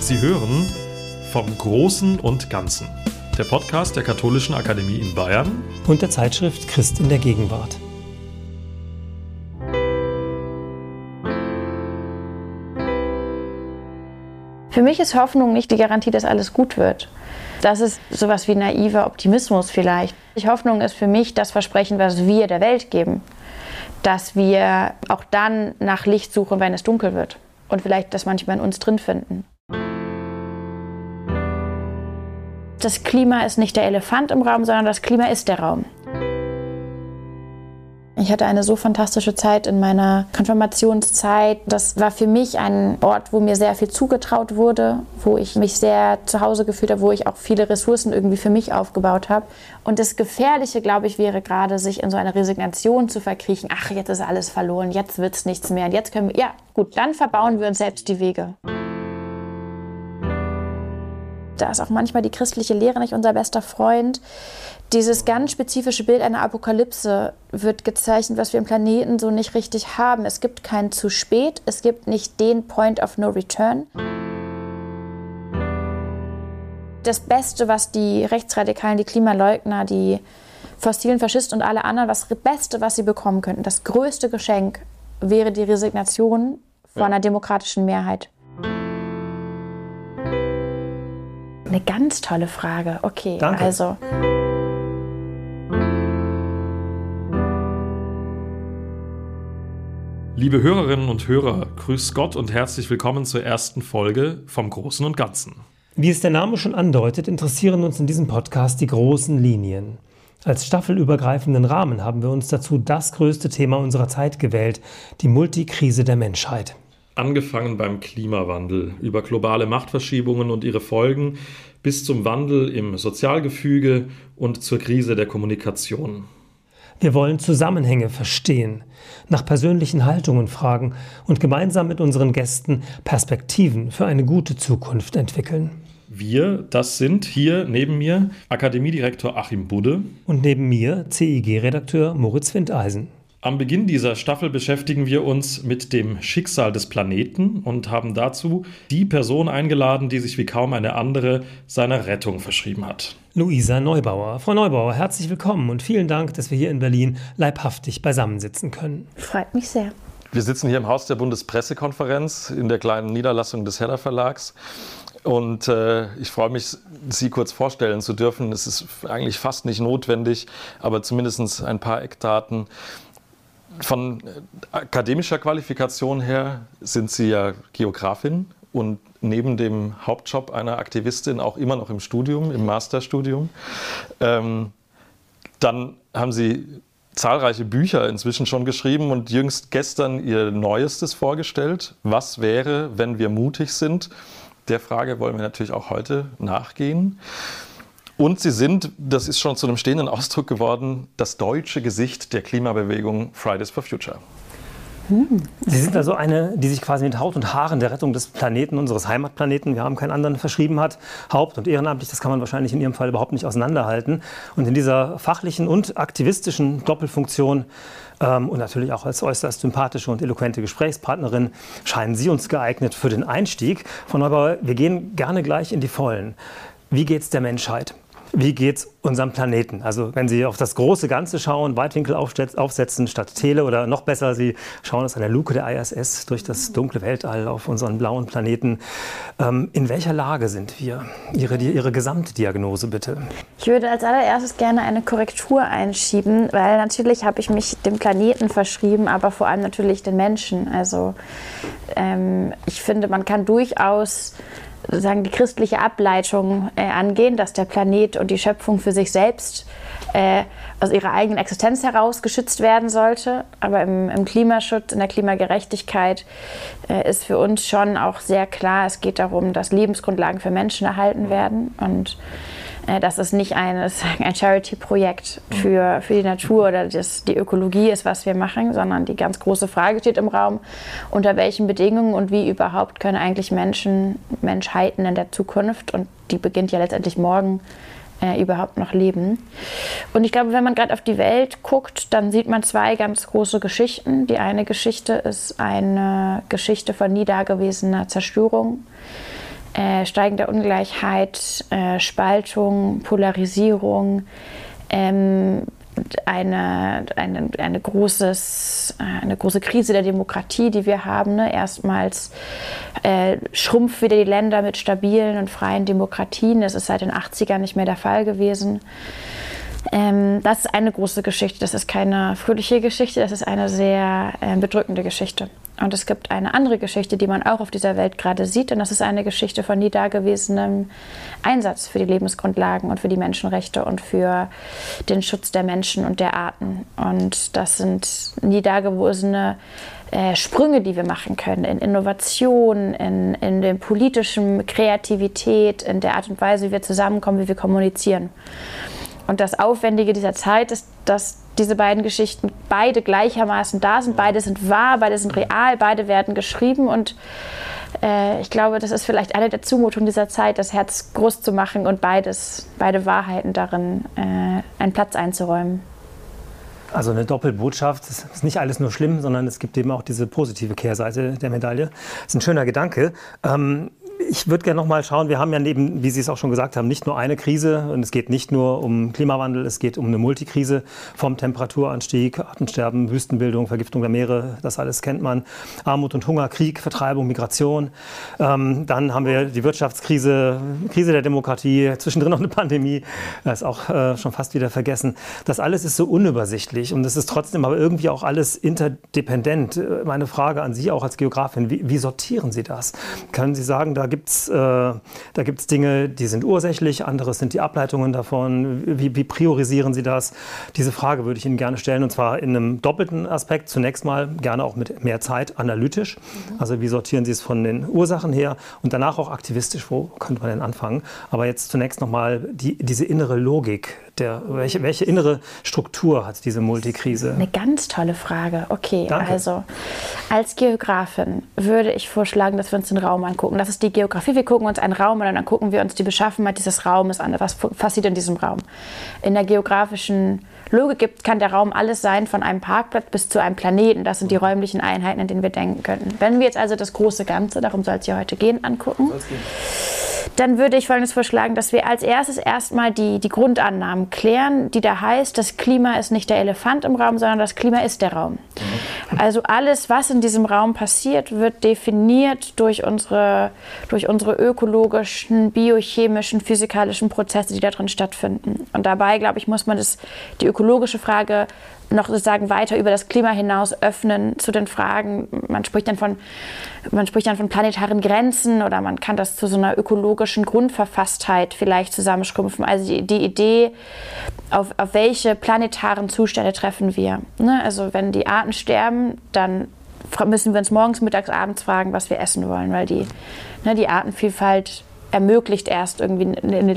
Sie hören vom Großen und Ganzen, der Podcast der Katholischen Akademie in Bayern und der Zeitschrift Christ in der Gegenwart. Für mich ist Hoffnung nicht die Garantie, dass alles gut wird. Das ist sowas wie naiver Optimismus vielleicht. Hoffnung ist für mich das Versprechen, was wir der Welt geben. Dass wir auch dann nach Licht suchen, wenn es dunkel wird. Und vielleicht das manchmal in uns drin finden. Das Klima ist nicht der Elefant im Raum, sondern das Klima ist der Raum. Ich hatte eine so fantastische Zeit in meiner Konfirmationszeit. Das war für mich ein Ort, wo mir sehr viel zugetraut wurde, wo ich mich sehr zu Hause gefühlt habe, wo ich auch viele Ressourcen irgendwie für mich aufgebaut habe. Und das Gefährliche, glaube ich, wäre gerade, sich in so eine Resignation zu verkriechen. Ach, jetzt ist alles verloren, jetzt wird es nichts mehr. Und jetzt können wir, ja gut, dann verbauen wir uns selbst die Wege. Da ist auch manchmal die christliche Lehre nicht unser bester Freund. Dieses ganz spezifische Bild einer Apokalypse wird gezeichnet, was wir im Planeten so nicht richtig haben. Es gibt kein zu spät, es gibt nicht den Point of No Return. Das Beste, was die Rechtsradikalen, die Klimaleugner, die fossilen Faschisten und alle anderen, das Beste, was sie bekommen könnten, das größte Geschenk, wäre die Resignation vor einer demokratischen Mehrheit. Eine ganz tolle Frage. Okay, danke. Also. Liebe Hörerinnen und Hörer, grüß Gott und herzlich willkommen zur ersten Folge vom Großen und Ganzen. Wie es der Name schon andeutet, interessieren uns in diesem Podcast die großen Linien. Als staffelübergreifenden Rahmen haben wir uns dazu das größte Thema unserer Zeit gewählt, die Multikrise der Menschheit. Angefangen beim Klimawandel, über globale Machtverschiebungen und ihre Folgen, bis zum Wandel im Sozialgefüge und zur Krise der Kommunikation. Wir wollen Zusammenhänge verstehen, nach persönlichen Haltungen fragen und gemeinsam mit unseren Gästen Perspektiven für eine gute Zukunft entwickeln. Wir, das sind hier neben mir Akademiedirektor Achim Budde und neben mir CIG-Redakteur Moritz Findeisen. Am Beginn dieser Staffel beschäftigen wir uns mit dem Schicksal des Planeten und haben dazu die Person eingeladen, die sich wie kaum eine andere seiner Rettung verschrieben hat. Luisa Neubauer. Frau Neubauer, herzlich willkommen und vielen Dank, dass wir hier in Berlin leibhaftig beisammensitzen können. Freut mich sehr. Wir sitzen hier im Haus der Bundespressekonferenz in der kleinen Niederlassung des Hedder Verlags. Und ich freue mich, Sie kurz vorstellen zu dürfen. Es ist eigentlich fast nicht notwendig, aber zumindest ein paar Eckdaten. Von akademischer Qualifikation her sind Sie ja Geografin und neben dem Hauptjob einer Aktivistin auch immer noch im Studium, im Masterstudium. Dann haben Sie zahlreiche Bücher inzwischen schon geschrieben und jüngst gestern Ihr Neuestes vorgestellt. Was wäre, wenn wir mutig sind? Der Frage wollen wir natürlich auch heute nachgehen. Und Sie sind, das ist schon zu einem stehenden Ausdruck geworden, das deutsche Gesicht der Klimabewegung Fridays for Future. Sie sind also eine, die sich quasi mit Haut und Haaren der Rettung des Planeten, unseres Heimatplaneten, wir haben keinen anderen, verschrieben hat. Haupt- und ehrenamtlich, das kann man wahrscheinlich in Ihrem Fall überhaupt nicht auseinanderhalten. Und in dieser fachlichen und aktivistischen Doppelfunktion und natürlich auch als äußerst sympathische und eloquente Gesprächspartnerin scheinen Sie uns geeignet für den Einstieg. Frau Neubauer, wir gehen gerne gleich in die Vollen. Wie geht's der Menschheit? Wie geht's unserem Planeten? Also wenn Sie auf das große Ganze schauen, Weitwinkel aufsetzen statt Tele oder noch besser, Sie schauen aus einer Luke der ISS durch das dunkle Weltall auf unseren blauen Planeten. In welcher Lage sind wir? Ihre Gesamtdiagnose bitte. Ich würde als allererstes gerne eine Korrektur einschieben, weil natürlich habe ich mich dem Planeten verschrieben, aber vor allem natürlich den Menschen. Also ich finde, man kann durchaus sozusagen die christliche Ableitung angehen, dass der Planet und die Schöpfung für sich selbst aus ihrer eigenen Existenz heraus geschützt werden sollte. Aber im Klimaschutz, in der Klimagerechtigkeit ist für uns schon auch sehr klar, es geht darum, dass Lebensgrundlagen für Menschen erhalten werden und dass es nicht ein Charity-Projekt für die Natur oder die Ökologie ist, was wir machen, sondern die ganz große Frage steht im Raum, unter welchen Bedingungen und wie überhaupt können eigentlich Menschheiten in der Zukunft, und die beginnt ja letztendlich morgen, überhaupt noch leben. Und ich glaube, wenn man gerade auf die Welt guckt, dann sieht man zwei ganz große Geschichten. Die eine Geschichte ist eine Geschichte von nie dagewesener Zerstörung. steigender Ungleichheit, Spaltung, Polarisierung, eine große Krise der Demokratie, die wir haben. Ne? Erstmals schrumpft wieder die Länder mit stabilen und freien Demokratien. Das ist seit den 80ern nicht mehr der Fall gewesen. Das ist eine große Geschichte. Das ist keine fröhliche Geschichte, das ist eine sehr bedrückende Geschichte. Und es gibt eine andere Geschichte, die man auch auf dieser Welt gerade sieht. Und das ist eine Geschichte von nie dagewesenem Einsatz für die Lebensgrundlagen und für die Menschenrechte und für den Schutz der Menschen und der Arten. Und das sind nie dagewesene Sprünge, die wir machen können in Innovation, in der politischen Kreativität, in der Art und Weise, wie wir zusammenkommen, wie wir kommunizieren. Und das Aufwendige dieser Zeit ist, dass diese beiden Geschichten beide gleichermaßen da sind. Beide sind wahr, beide sind real, beide werden geschrieben. Und ich glaube, das ist vielleicht eine der Zumutungen dieser Zeit, das Herz groß zu machen und beide Wahrheiten darin einen Platz einzuräumen. Also eine Doppelbotschaft, es ist nicht alles nur schlimm, sondern es gibt eben auch diese positive Kehrseite der Medaille. Das ist ein schöner Gedanke. Ich würde gerne noch mal schauen, wir haben ja neben, wie Sie es auch schon gesagt haben, nicht nur eine Krise und es geht nicht nur um Klimawandel, es geht um eine Multikrise vom Temperaturanstieg, Artensterben, Wüstenbildung, Vergiftung der Meere, das alles kennt man, Armut und Hunger, Krieg, Vertreibung, Migration. Dann haben wir die Wirtschaftskrise, Krise der Demokratie, zwischendrin noch eine Pandemie, das ist auch schon fast wieder vergessen. Das alles ist so unübersichtlich und es ist trotzdem aber irgendwie auch alles interdependent. Meine Frage an Sie auch als Geografin, wie sortieren Sie das? Können Sie sagen, da gibt es Dinge, die sind ursächlich, anderes sind die Ableitungen davon. Wie priorisieren Sie das? Diese Frage würde ich Ihnen gerne stellen, und zwar in einem doppelten Aspekt. Zunächst mal gerne auch mit mehr Zeit, analytisch. Also wie sortieren Sie es von den Ursachen her und danach auch aktivistisch, wo könnte man denn anfangen? Aber jetzt zunächst nochmal diese innere Logik. Welche innere Struktur hat diese Multikrise? Eine ganz tolle Frage. Okay, Danke. Also als Geografin würde ich vorschlagen, dass wir uns den Raum angucken. Das ist die Geografie. Wir gucken uns einen Raum an und dann gucken wir uns die Beschaffenheit dieses Raumes an. Was passiert in diesem Raum? In der geografischen Logik kann der Raum alles sein, von einem Parkplatz bis zu einem Planeten. Das sind die räumlichen Einheiten, in denen wir denken könnten. Wenn wir jetzt also das große Ganze, darum soll es ja heute gehen, angucken, dann würde ich Folgendes vorschlagen, dass wir als erstes erstmal die Grundannahmen klären, die da heißt, das Klima ist nicht der Elefant im Raum, sondern das Klima ist der Raum. Also alles, was in diesem Raum passiert, wird definiert durch unsere ökologischen, biochemischen, physikalischen Prozesse, die da drin stattfinden. Und dabei, glaube ich, muss man die ökologische Frage noch sozusagen weiter über das Klima hinaus öffnen zu den Fragen. Man spricht dann von planetaren Grenzen oder man kann das zu so einer ökologischen Grundverfasstheit vielleicht zusammenschrumpfen. Also die Idee, auf welche planetaren Zustände treffen wir. Ne? Also wenn die Arten sterben, dann müssen wir uns morgens, mittags, abends fragen, was wir essen wollen, weil die Artenvielfalt ermöglicht erst irgendwie eine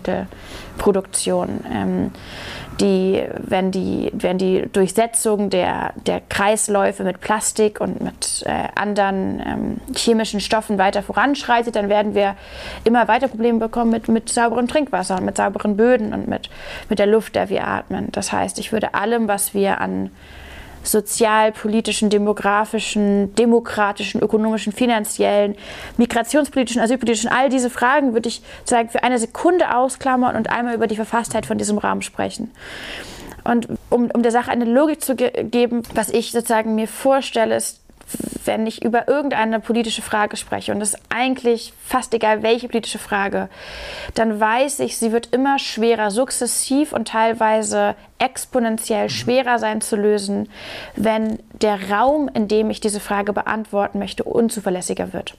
Lebensmittelproduktion. Wenn die Durchsetzung der Kreisläufe mit Plastik und mit anderen chemischen Stoffen weiter voranschreitet, dann werden wir immer weiter Probleme bekommen mit sauberem Trinkwasser und mit sauberen Böden und mit der Luft, der wir atmen. Das heißt, ich würde allem, was wir an sozialpolitischen, demografischen, demokratischen, ökonomischen, finanziellen, migrationspolitischen, asylpolitischen, all diese Fragen würde ich sozusagen für eine Sekunde ausklammern und einmal über die Verfasstheit von diesem Rahmen sprechen. Und um der Sache eine Logik zu geben, was ich sozusagen mir vorstelle, ist, wenn ich über irgendeine politische Frage spreche, und das ist eigentlich fast egal, welche politische Frage, dann weiß ich, sie wird immer schwerer, sukzessiv und teilweise exponentiell schwerer sein zu lösen, wenn der Raum, in dem ich diese Frage beantworten möchte, unzuverlässiger wird.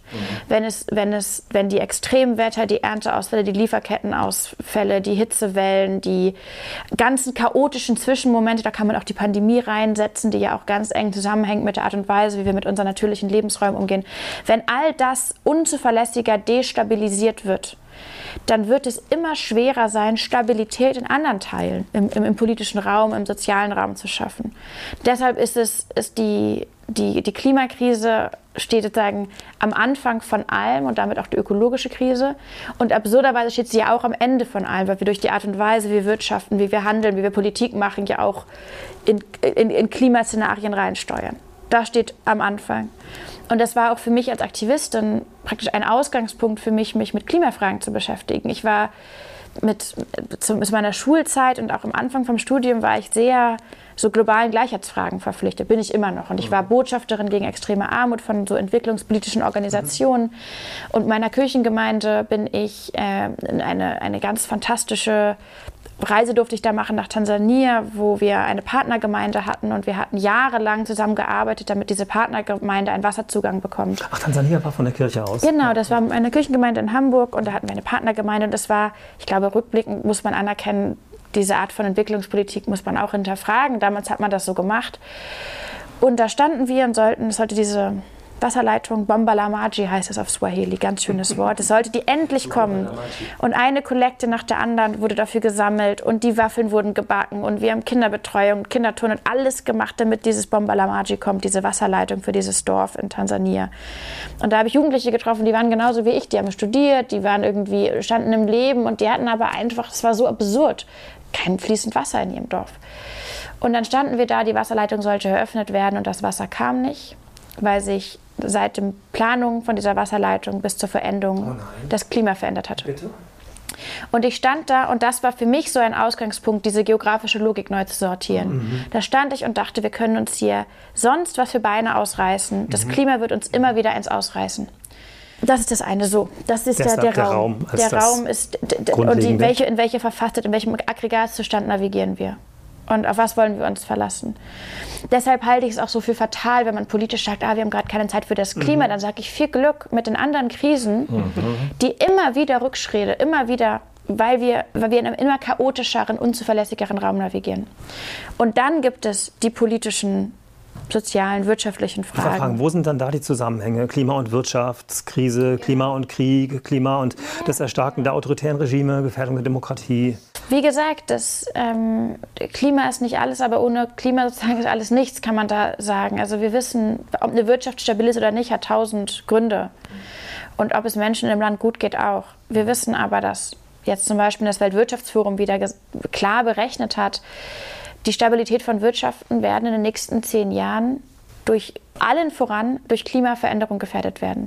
Wenn die Extremwetter, die Ernteausfälle, die Lieferkettenausfälle, die Hitzewellen, die ganzen chaotischen Zwischenmomente, da kann man auch die Pandemie reinsetzen, die ja auch ganz eng zusammenhängt mit der Art und Weise, wie wir mit unseren natürlichen Lebensräumen umgehen. Wenn all das unzuverlässiger destabilisiert wird, dann wird es immer schwerer sein, Stabilität in anderen Teilen, im politischen Raum, im sozialen Raum zu schaffen. Deshalb ist die Klimakrise steht sozusagen am Anfang von allem und damit auch die ökologische Krise. Und absurderweise steht sie ja auch am Ende von allem, weil wir durch die Art und Weise, wie wir wirtschaften, wie wir handeln, wie wir Politik machen, ja auch in Klimaszenarien reinsteuern. Das steht am Anfang. Und das war auch für mich als Aktivistin praktisch ein Ausgangspunkt für mich, mich mit Klimafragen zu beschäftigen. Ich war zu meiner Schulzeit und auch am Anfang vom Studium war ich sehr so globalen Gleichheitsfragen verpflichtet, bin ich immer noch. Und ich war Botschafterin gegen extreme Armut von so entwicklungspolitischen Organisationen. Und meiner Kirchengemeinde bin ich in eine ganz fantastische Reise durfte ich da machen nach Tansania, wo wir eine Partnergemeinde hatten und wir hatten jahrelang zusammengearbeitet, damit diese Partnergemeinde einen Wasserzugang bekommt. Ach, Tansania war von der Kirche aus? Genau, das war eine Kirchengemeinde in Hamburg und da hatten wir eine Partnergemeinde und das war, ich glaube, rückblickend muss man anerkennen, diese Art von Entwicklungspolitik muss man auch hinterfragen. Damals hat man das so gemacht. Und da standen wir und es sollte diese Wasserleitung, Bomba la Maji heißt es auf Swahili, ganz schönes Wort. Es sollte die endlich kommen. Und eine Kollekte nach der anderen wurde dafür gesammelt und die Waffeln wurden gebacken und wir haben Kinderbetreuung, Kinderturnen und alles gemacht, damit dieses Bomba la Maji kommt, diese Wasserleitung für dieses Dorf in Tansania. Und da habe ich Jugendliche getroffen, die waren genauso wie ich, die haben studiert, die waren standen im Leben und die hatten aber einfach, es war so absurd, kein fließend Wasser in ihrem Dorf. Und dann standen wir da, die Wasserleitung sollte eröffnet werden und das Wasser kam nicht, weil sich seit der Planung von dieser Wasserleitung bis zur Verendung das Klima verändert hat. Bitte? Und ich stand da und das war für mich so ein Ausgangspunkt, diese geografische Logik neu zu sortieren. Da stand ich und dachte, wir können uns hier sonst was für Beine ausreißen. Das Klima wird uns immer wieder eins ausreißen. Das ist das eine so. Das ist der Raum. Der Raum ist und in welche verfasst, in welchem Aggregatzustand navigieren wir. Und auf was wollen wir uns verlassen? Deshalb halte ich es auch so für fatal, wenn man politisch sagt, wir haben gerade keine Zeit für das Klima. Dann sage ich viel Glück mit den anderen Krisen, die immer wieder Rückschritte, immer wieder, weil wir in einem immer chaotischeren, unzuverlässigeren Raum navigieren. Und dann gibt es die politischen, sozialen, wirtschaftlichen Fragen. Wo sind dann da die Zusammenhänge? Klima- und Wirtschaftskrise, Klima und Krieg, Klima und das Erstarken der autoritären Regime, Gefährdung der Demokratie? Wie gesagt, das Klima ist nicht alles, aber ohne Klima sozusagen ist alles nichts, kann man da sagen. Also wir wissen, ob eine Wirtschaft stabil ist oder nicht, hat 1000 Gründe. Und ob es Menschen im Land gut geht, auch. Wir wissen aber, dass jetzt zum Beispiel das Weltwirtschaftsforum wieder klar berechnet hat, die Stabilität von Wirtschaften werden in den nächsten 10 Jahren allen voran durch Klimaveränderung gefährdet werden.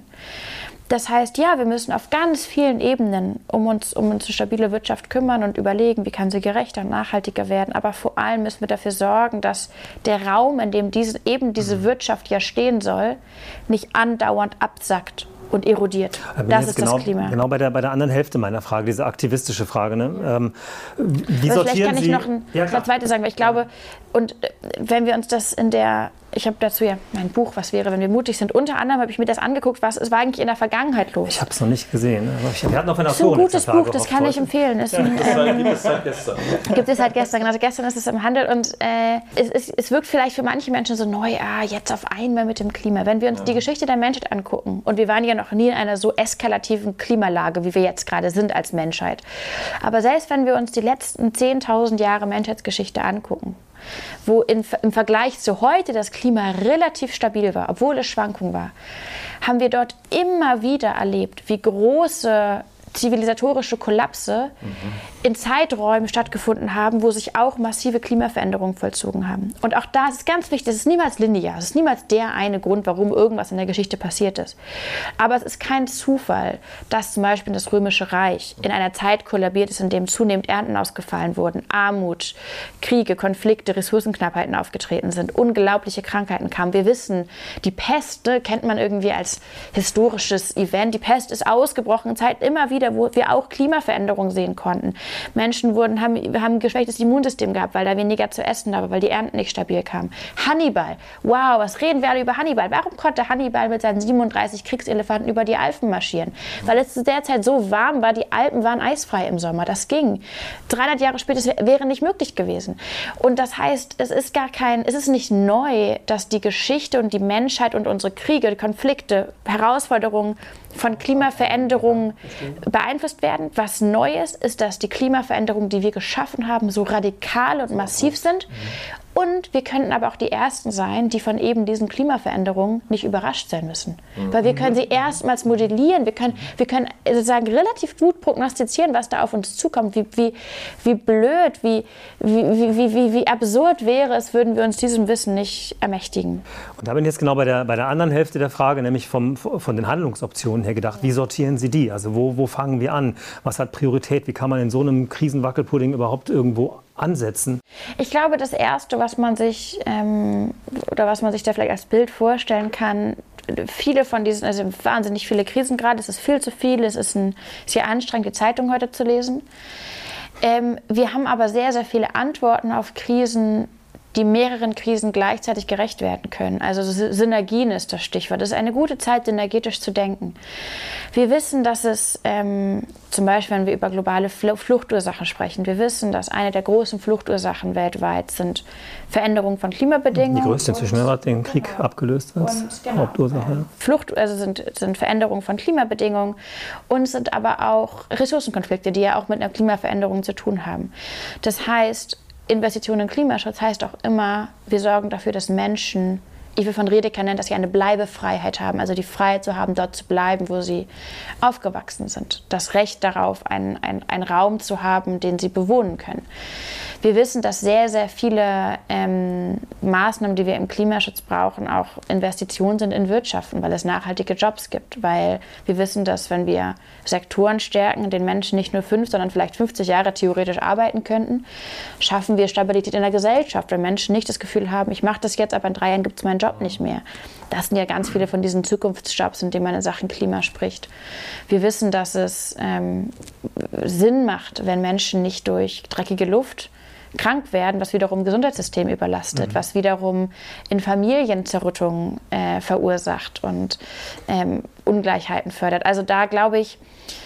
Das heißt, ja, wir müssen auf ganz vielen Ebenen um uns eine stabile Wirtschaft kümmern und überlegen, wie kann sie gerechter und nachhaltiger werden. Aber vor allem müssen wir dafür sorgen, dass der Raum, in dem diese Wirtschaft ja stehen soll, nicht andauernd absackt und erodiert. Das ist das Klima. Genau bei der anderen Hälfte meiner Frage, diese aktivistische Frage. Ne? Wie also sortieren vielleicht kann Sie? ich noch was weiter sagen, weil ich glaube, und wenn wir uns das ich habe dazu ja mein Buch, was wäre, wenn wir mutig sind. Unter anderem habe ich mir das angeguckt, was war eigentlich in der Vergangenheit los. Ich habe es noch nicht gesehen. Wir hatten auf einer Das ist ein gutes Buch, das kann ich empfehlen. Gibt es seit gestern. Gibt es seit gestern. Also gestern ist es im Handel und es wirkt vielleicht für manche Menschen so neu, jetzt auf einmal mit dem Klima. Wenn wir uns die Geschichte der Menschheit angucken, und wir waren ja noch nie in einer so eskalativen Klimalage, wie wir jetzt gerade sind als Menschheit. Aber selbst wenn wir uns die letzten 10.000 Jahre Menschheitsgeschichte angucken, wo im Vergleich zu heute das Klima relativ stabil war, obwohl es Schwankung war, haben wir dort immer wieder erlebt, wie große zivilisatorische Kollapse in Zeiträumen stattgefunden haben, wo sich auch massive Klimaveränderungen vollzogen haben. Und auch da ist es ganz wichtig, es ist niemals linear, es ist niemals der eine Grund, warum irgendwas in der Geschichte passiert ist. Aber es ist kein Zufall, dass zum Beispiel das Römische Reich in einer Zeit kollabiert ist, in dem zunehmend Ernten ausgefallen wurden, Armut, Kriege, Konflikte, Ressourcenknappheiten aufgetreten sind, unglaubliche Krankheiten kamen. Wir wissen, die Pest kennt man irgendwie als historisches Event. Die Pest ist ausgebrochen in Zeiten immer wieder, wo wir auch Klimaveränderungen sehen konnten. Menschen haben ein geschwächtes Immunsystem gehabt, weil da weniger zu essen war, weil die Ernten nicht stabil kamen. Hannibal, wow, was reden wir alle über Hannibal? Warum konnte Hannibal mit seinen 37 Kriegselefanten über die Alpen marschieren? Weil es zu der Zeit so warm war, die Alpen waren eisfrei im Sommer. Das ging. 300 Jahre später wäre nicht möglich gewesen. Und das heißt, es ist nicht neu, dass die Geschichte und die Menschheit und unsere Kriege, die Konflikte, Herausforderungen von Klimaveränderungen beeinflusst werden. Was neu ist, dass die Klimaveränderungen, die wir geschaffen haben, so radikal und massiv sind Und wir könnten aber auch die Ersten sein, die von eben diesen Klimaveränderungen nicht überrascht sein müssen. Weil wir können sie erstmals modellieren, wir können sozusagen relativ gut prognostizieren, was da auf uns zukommt. Wie blöd, wie absurd wäre es, würden wir uns diesem Wissen nicht ermächtigen. Und da bin ich jetzt genau bei der anderen Hälfte der Frage, nämlich von den Handlungsoptionen her gedacht. Wie sortieren Sie die? Also wo fangen wir an? Was hat Priorität? Wie kann man in so einem Krisenwackelpudding überhaupt irgendwo ansetzen? Ich glaube, das Erste, was man sich da vielleicht als Bild vorstellen kann, viele von diesen, also wahnsinnig viele Krisen gerade, es ist viel zu viel, es ist sehr anstrengend, die Zeitung heute zu lesen. Wir haben aber sehr, sehr viele Antworten auf Krisen, die mehreren Krisen gleichzeitig gerecht werden können. Also Synergien ist das Stichwort. Es ist eine gute Zeit, synergetisch zu denken. Wir wissen, dass es zum Beispiel, wenn wir über globale Fluchtursachen sprechen, wir wissen, dass eine der großen Fluchtursachen weltweit sind Veränderungen von Klimabedingungen. Die größte inzwischen, wer hat den Krieg abgelöst als Hauptursache. Sind Veränderungen von Klimabedingungen und sind aber auch Ressourcenkonflikte, die ja auch mit einer Klimaveränderung zu tun haben. Das heißt, Investitionen in Klimaschutz heißt auch immer, wir sorgen dafür, dass Menschen, Ive von Redeker nennt das ja eine Bleibefreiheit haben, also die Freiheit zu haben, dort zu bleiben, wo sie aufgewachsen sind. Das Recht darauf, einen Raum zu haben, den sie bewohnen können. Wir wissen, dass sehr, sehr viele Maßnahmen, die wir im Klimaschutz brauchen, auch Investitionen sind in Wirtschaften, weil es nachhaltige Jobs gibt. Weil wir wissen, dass wenn wir Sektoren stärken, in denen Menschen nicht nur 5, sondern vielleicht 50 Jahre theoretisch arbeiten könnten, schaffen wir Stabilität in der Gesellschaft. Wenn Menschen nicht das Gefühl haben, ich mache das jetzt, aber in 3 Jahren gibt es meinen Job nicht mehr. Das sind ja ganz viele von diesen Zukunftsjobs, in denen man in Sachen Klima spricht. Wir wissen, dass es Sinn macht, wenn Menschen nicht durch dreckige Luft krank werden, was wiederum das Gesundheitssystem überlastet, was wiederum in Familien Zerrüttungen verursacht und Ungleichheiten fördert. Also da, glaube ich,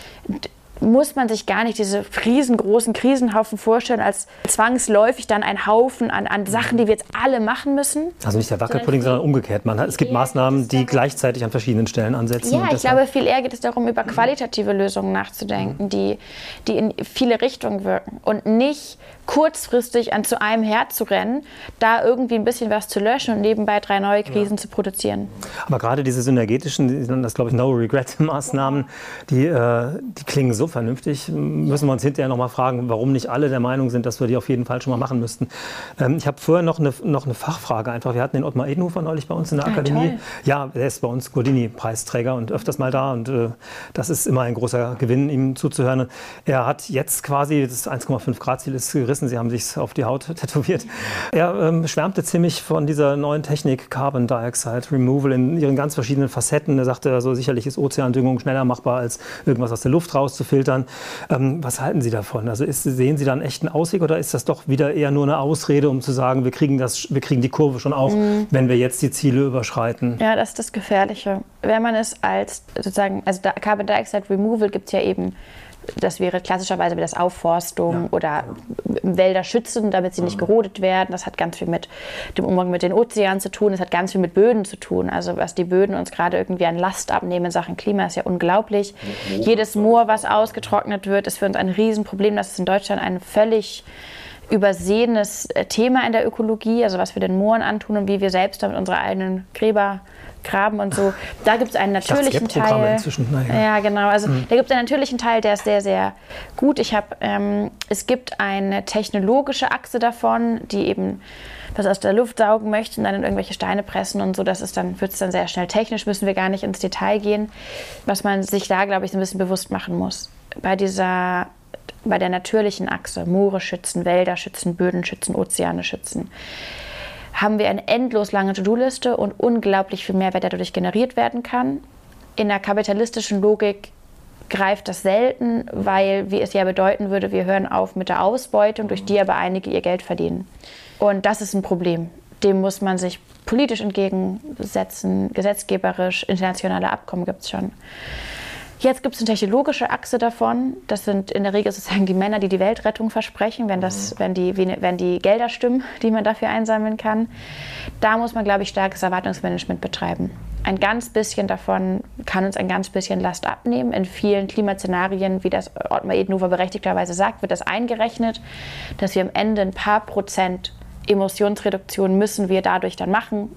muss man sich gar nicht diese riesengroßen Krisenhaufen vorstellen, als zwangsläufig dann ein Haufen an Sachen, die wir jetzt alle machen müssen. Also nicht der Wackelpudding, sondern umgekehrt. Es gibt Maßnahmen, die gleichzeitig an verschiedenen Stellen ansetzen. Ja, ich glaube, viel eher geht es darum, über qualitative Lösungen nachzudenken, die in viele Richtungen wirken und nicht kurzfristig zu einem Herd zu rennen, da irgendwie ein bisschen was zu löschen und nebenbei 3 neue Krisen zu produzieren. Aber gerade diese synergetischen, das glaube ich No-Regret-Maßnahmen, die klingen so vernünftig. Müssen wir uns hinterher noch mal fragen, warum nicht alle der Meinung sind, dass wir die auf jeden Fall schon mal machen müssten. Ich habe vorher noch eine Fachfrage einfach. Wir hatten den Ottmar Edenhofer neulich bei uns in der Akademie. Toll. Ja, er ist bei uns Gordini-Preisträger und öfters mal da und das ist immer ein großer Gewinn, ihm zuzuhören. Er hat jetzt quasi, das 1,5 Grad Ziel ist gerissen, Sie haben sich auf die Haut tätowiert. Er schwärmte ziemlich von dieser neuen Technik Carbon Dioxide Removal in ihren ganz verschiedenen Facetten. Er sagte, also sicherlich ist Ozeandüngung schneller machbar, als irgendwas aus der Luft rauszufiltern. Was halten Sie davon? Also sehen Sie da einen echten Ausweg oder ist das doch wieder eher nur eine Ausrede, um zu sagen, wir kriegen die Kurve schon auf, wenn wir jetzt die Ziele überschreiten? Ja, das ist das Gefährliche. Wenn man es als sozusagen, also Carbon Dioxide Removal gibt es ja eben, das wäre klassischerweise wie das Aufforstung oder Wälder schützen, damit sie nicht gerodet werden. Das hat ganz viel mit dem Umgang mit den Ozeanen zu tun. Das hat ganz viel mit Böden zu tun. Also was die Böden uns gerade irgendwie an Last abnehmen in Sachen Klima, ist ja unglaublich. Jedes Moor, was ausgetrocknet wird, ist für uns ein Riesenproblem. Das ist in Deutschland ein völlig übersehenes Thema in der Ökologie. Also was wir den Mooren antun und wie wir selbst damit unsere eigenen Gräber graben und so. Da gibt es einen natürlichen Teil. Ja, genau. Also da gibt es einen natürlichen Teil, der ist sehr, sehr gut. Es gibt eine technologische Achse davon, die eben was aus der Luft saugen möchte und dann in irgendwelche Steine pressen und so. Wird es dann sehr schnell technisch, müssen wir gar nicht ins Detail gehen. Was man sich da, glaube ich, so ein bisschen bewusst machen muss. Bei der natürlichen Achse, Moore schützen, Wälder schützen, Böden schützen, Ozeane schützen, haben wir eine endlos lange To-Do-Liste und unglaublich viel Mehrwert, der dadurch generiert werden kann. In der kapitalistischen Logik greift das selten, weil, wie es ja bedeuten würde, wir hören auf mit der Ausbeutung, durch die aber einige ihr Geld verdienen. Und das ist ein Problem. Dem muss man sich politisch entgegensetzen, gesetzgeberisch, internationale Abkommen gibt es schon. Jetzt gibt es eine technologische Achse davon. Das sind in der Regel sozusagen die Männer, die die Weltrettung versprechen, wenn die Gelder stimmen, die man dafür einsammeln kann. Da muss man, glaube ich, starkes Erwartungsmanagement betreiben. Ein ganz bisschen davon kann uns ein ganz bisschen Last abnehmen. In vielen Klimaszenarien, wie das Ottmar Edenhofer berechtigterweise sagt, wird das eingerechnet, dass wir am Ende ein paar Prozent Emissionsreduktion müssen wir dadurch dann machen.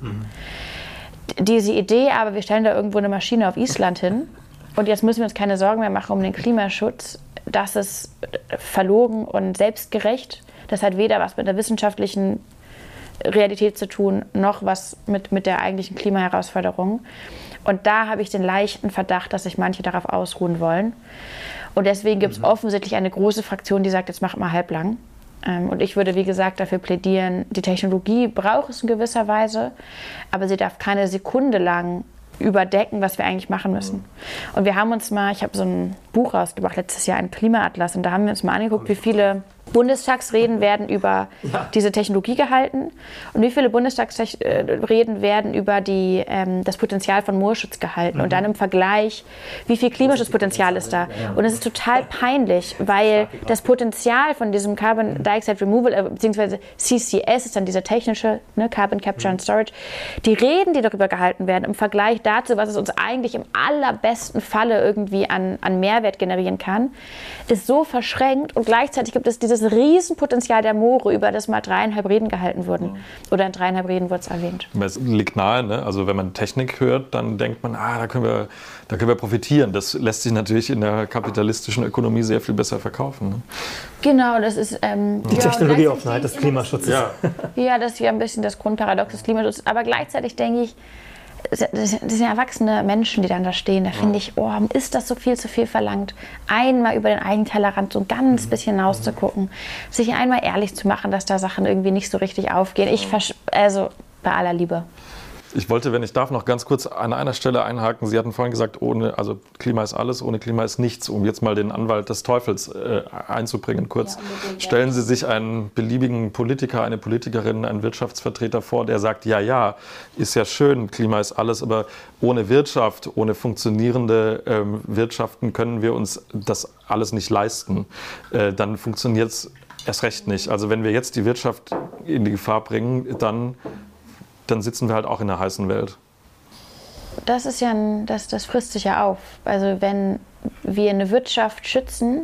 Diese Idee, aber wir stellen da irgendwo eine Maschine auf Island hin und jetzt müssen wir uns keine Sorgen mehr machen um den Klimaschutz, das ist verlogen und selbstgerecht. Das hat weder was mit der wissenschaftlichen Realität zu tun, noch was mit der eigentlichen Klimaherausforderung. Und da habe ich den leichten Verdacht, dass sich manche darauf ausruhen wollen. Und deswegen gibt es offensichtlich eine große Fraktion, die sagt, jetzt macht mal halblang. Und ich würde, wie gesagt, dafür plädieren, die Technologie braucht es in gewisser Weise, aber sie darf keine Sekunde lang überdecken, was wir eigentlich machen müssen. Und wir haben uns mal, ich habe so ein Buch rausgebracht, letztes Jahr, ein Klimaatlas, und da haben wir uns mal angeguckt, wie viele Bundestagsreden werden über diese Technologie gehalten und wie viele Bundestagsreden werden über das Potenzial von Moorschutz gehalten und dann im Vergleich, wie viel Klimaschutzpotenzial ist da. Und es ist total peinlich, weil das Potenzial von diesem Carbon Dioxide Removal, beziehungsweise CCS ist dann diese technische, Carbon Capture and Storage, die Reden, die darüber gehalten werden, im Vergleich dazu, was es uns eigentlich im allerbesten Falle irgendwie an Mehrwert generieren kann, ist so verschränkt und gleichzeitig gibt es dieses Riesenpotenzial der Moore, über das mal 3,5 Reden gehalten wurden. Oder in 3,5 Reden wurde es erwähnt. Es liegt nahe, ne? Also wenn man Technik hört, dann denkt man, da können wir profitieren. Das lässt sich natürlich in der kapitalistischen Ökonomie sehr viel besser verkaufen. Ne? Genau, das ist die Technologieoffenheit des Klimaschutzes. Ja, das ist ja ein bisschen das Grundparadox des Klimaschutzes. Aber gleichzeitig denke ich, das sind ja erwachsene Menschen, die dann da stehen. Da finde ich, ist das so viel zu viel verlangt? Einmal über den eigenen Tellerrand so ein ganz bisschen hinauszugucken, sich einmal ehrlich zu machen, dass da Sachen irgendwie nicht so richtig aufgehen. Also bei aller Liebe. Ich wollte, wenn ich darf, noch ganz kurz an einer Stelle einhaken. Sie hatten vorhin gesagt, also Klima ist alles, ohne Klima ist nichts. Um jetzt mal den Anwalt des Teufels einzubringen, kurz. Stellen Sie sich einen beliebigen Politiker, eine Politikerin, einen Wirtschaftsvertreter vor, der sagt, ja, ist ja schön, Klima ist alles, aber ohne Wirtschaft, ohne funktionierende Wirtschaften können wir uns das alles nicht leisten. Dann funktioniert es erst recht nicht. Also wenn wir jetzt die Wirtschaft in die Gefahr bringen, dann sitzen wir halt auch in der heißen Welt. Das ist ja das frisst sich ja auf. Also wenn wir eine Wirtschaft schützen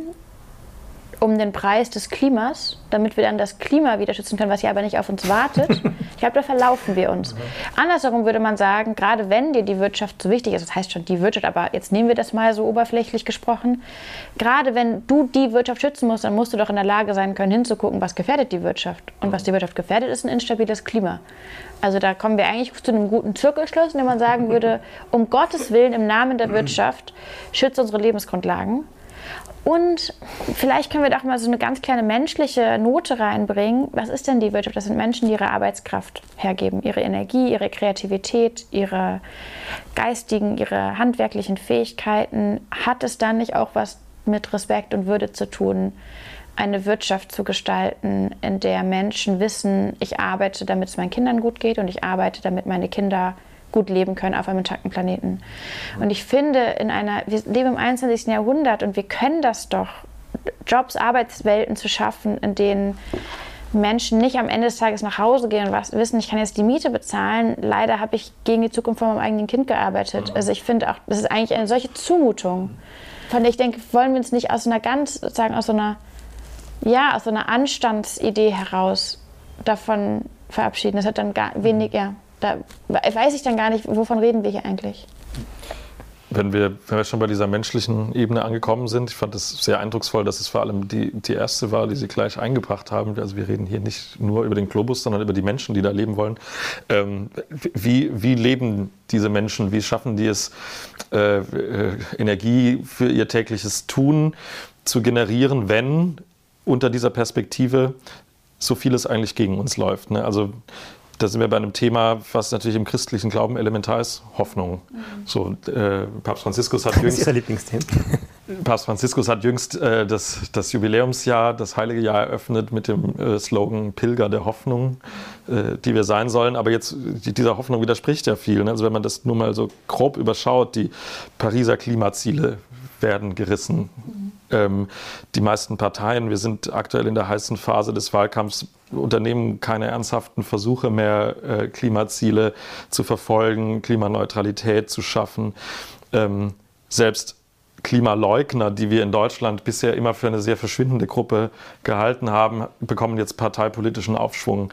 um den Preis des Klimas, damit wir dann das Klima wieder schützen können, was ja aber nicht auf uns wartet. Ich glaube, da verlaufen wir uns. Andersherum würde man sagen, gerade wenn dir die Wirtschaft so wichtig ist, das heißt schon die Wirtschaft, aber jetzt nehmen wir das mal so oberflächlich gesprochen, gerade wenn du die Wirtschaft schützen musst, dann musst du doch in der Lage sein können, hinzugucken, was gefährdet die Wirtschaft. Und was die Wirtschaft gefährdet, ist ein instabiles Klima. Also da kommen wir eigentlich zu einem guten Zirkelschluss, in dem man sagen würde, um Gottes Willen, im Namen der Wirtschaft, schützt unsere Lebensgrundlagen. Und vielleicht können wir doch mal so eine ganz kleine menschliche Note reinbringen. Was ist denn die Wirtschaft? Das sind Menschen, die ihre Arbeitskraft hergeben, ihre Energie, ihre Kreativität, ihre geistigen, ihre handwerklichen Fähigkeiten. Hat es dann nicht auch was mit Respekt und Würde zu tun, eine Wirtschaft zu gestalten, in der Menschen wissen, ich arbeite, damit es meinen Kindern gut geht und ich arbeite, damit meine Kinder gut leben können auf einem intakten Planeten. Und ich finde, wir leben im 21. Jahrhundert und wir können das doch, Jobs, Arbeitswelten zu schaffen, in denen Menschen nicht am Ende des Tages nach Hause gehen und wissen, ich kann jetzt die Miete bezahlen. Leider habe ich gegen die Zukunft von meinem eigenen Kind gearbeitet. Also ich finde auch, das ist eigentlich eine solche Zumutung, von der ich denke, wollen wir uns nicht aus einer aus so einer Anstandsidee heraus davon verabschieden. Das hat dann wenig, da weiß ich dann gar nicht, wovon reden wir hier eigentlich. Wenn wir schon bei dieser menschlichen Ebene angekommen sind, ich fand es sehr eindrucksvoll, dass es vor allem die erste war, die Sie gleich eingebracht haben. Also wir reden hier nicht nur über den Globus, sondern über die Menschen, die da leben wollen. Wie leben diese Menschen? Wie schaffen die es, Energie für ihr tägliches Tun zu generieren, wenn unter dieser Perspektive so vieles eigentlich gegen uns läuft? Ne? Also da sind wir bei einem Thema, was natürlich im christlichen Glauben elementar ist, Hoffnung. So, Papst Franziskus hat jüngst, Ihr Lieblingsthema. Papst Franziskus hat jüngst das Jubiläumsjahr, das Heilige Jahr eröffnet mit dem Slogan Pilger der Hoffnung, die wir sein sollen. Aber jetzt, dieser Hoffnung widerspricht ja viel. Ne? Also wenn man das nur mal so grob überschaut, die Pariser Klimaziele werden gerissen. Die meisten Parteien, wir sind aktuell in der heißen Phase des Wahlkampfs, unternehmen keine ernsthaften Versuche mehr, Klimaziele zu verfolgen, Klimaneutralität zu schaffen. Selbst Klimaleugner, die wir in Deutschland bisher immer für eine sehr verschwindende Gruppe gehalten haben, bekommen jetzt parteipolitischen Aufschwung.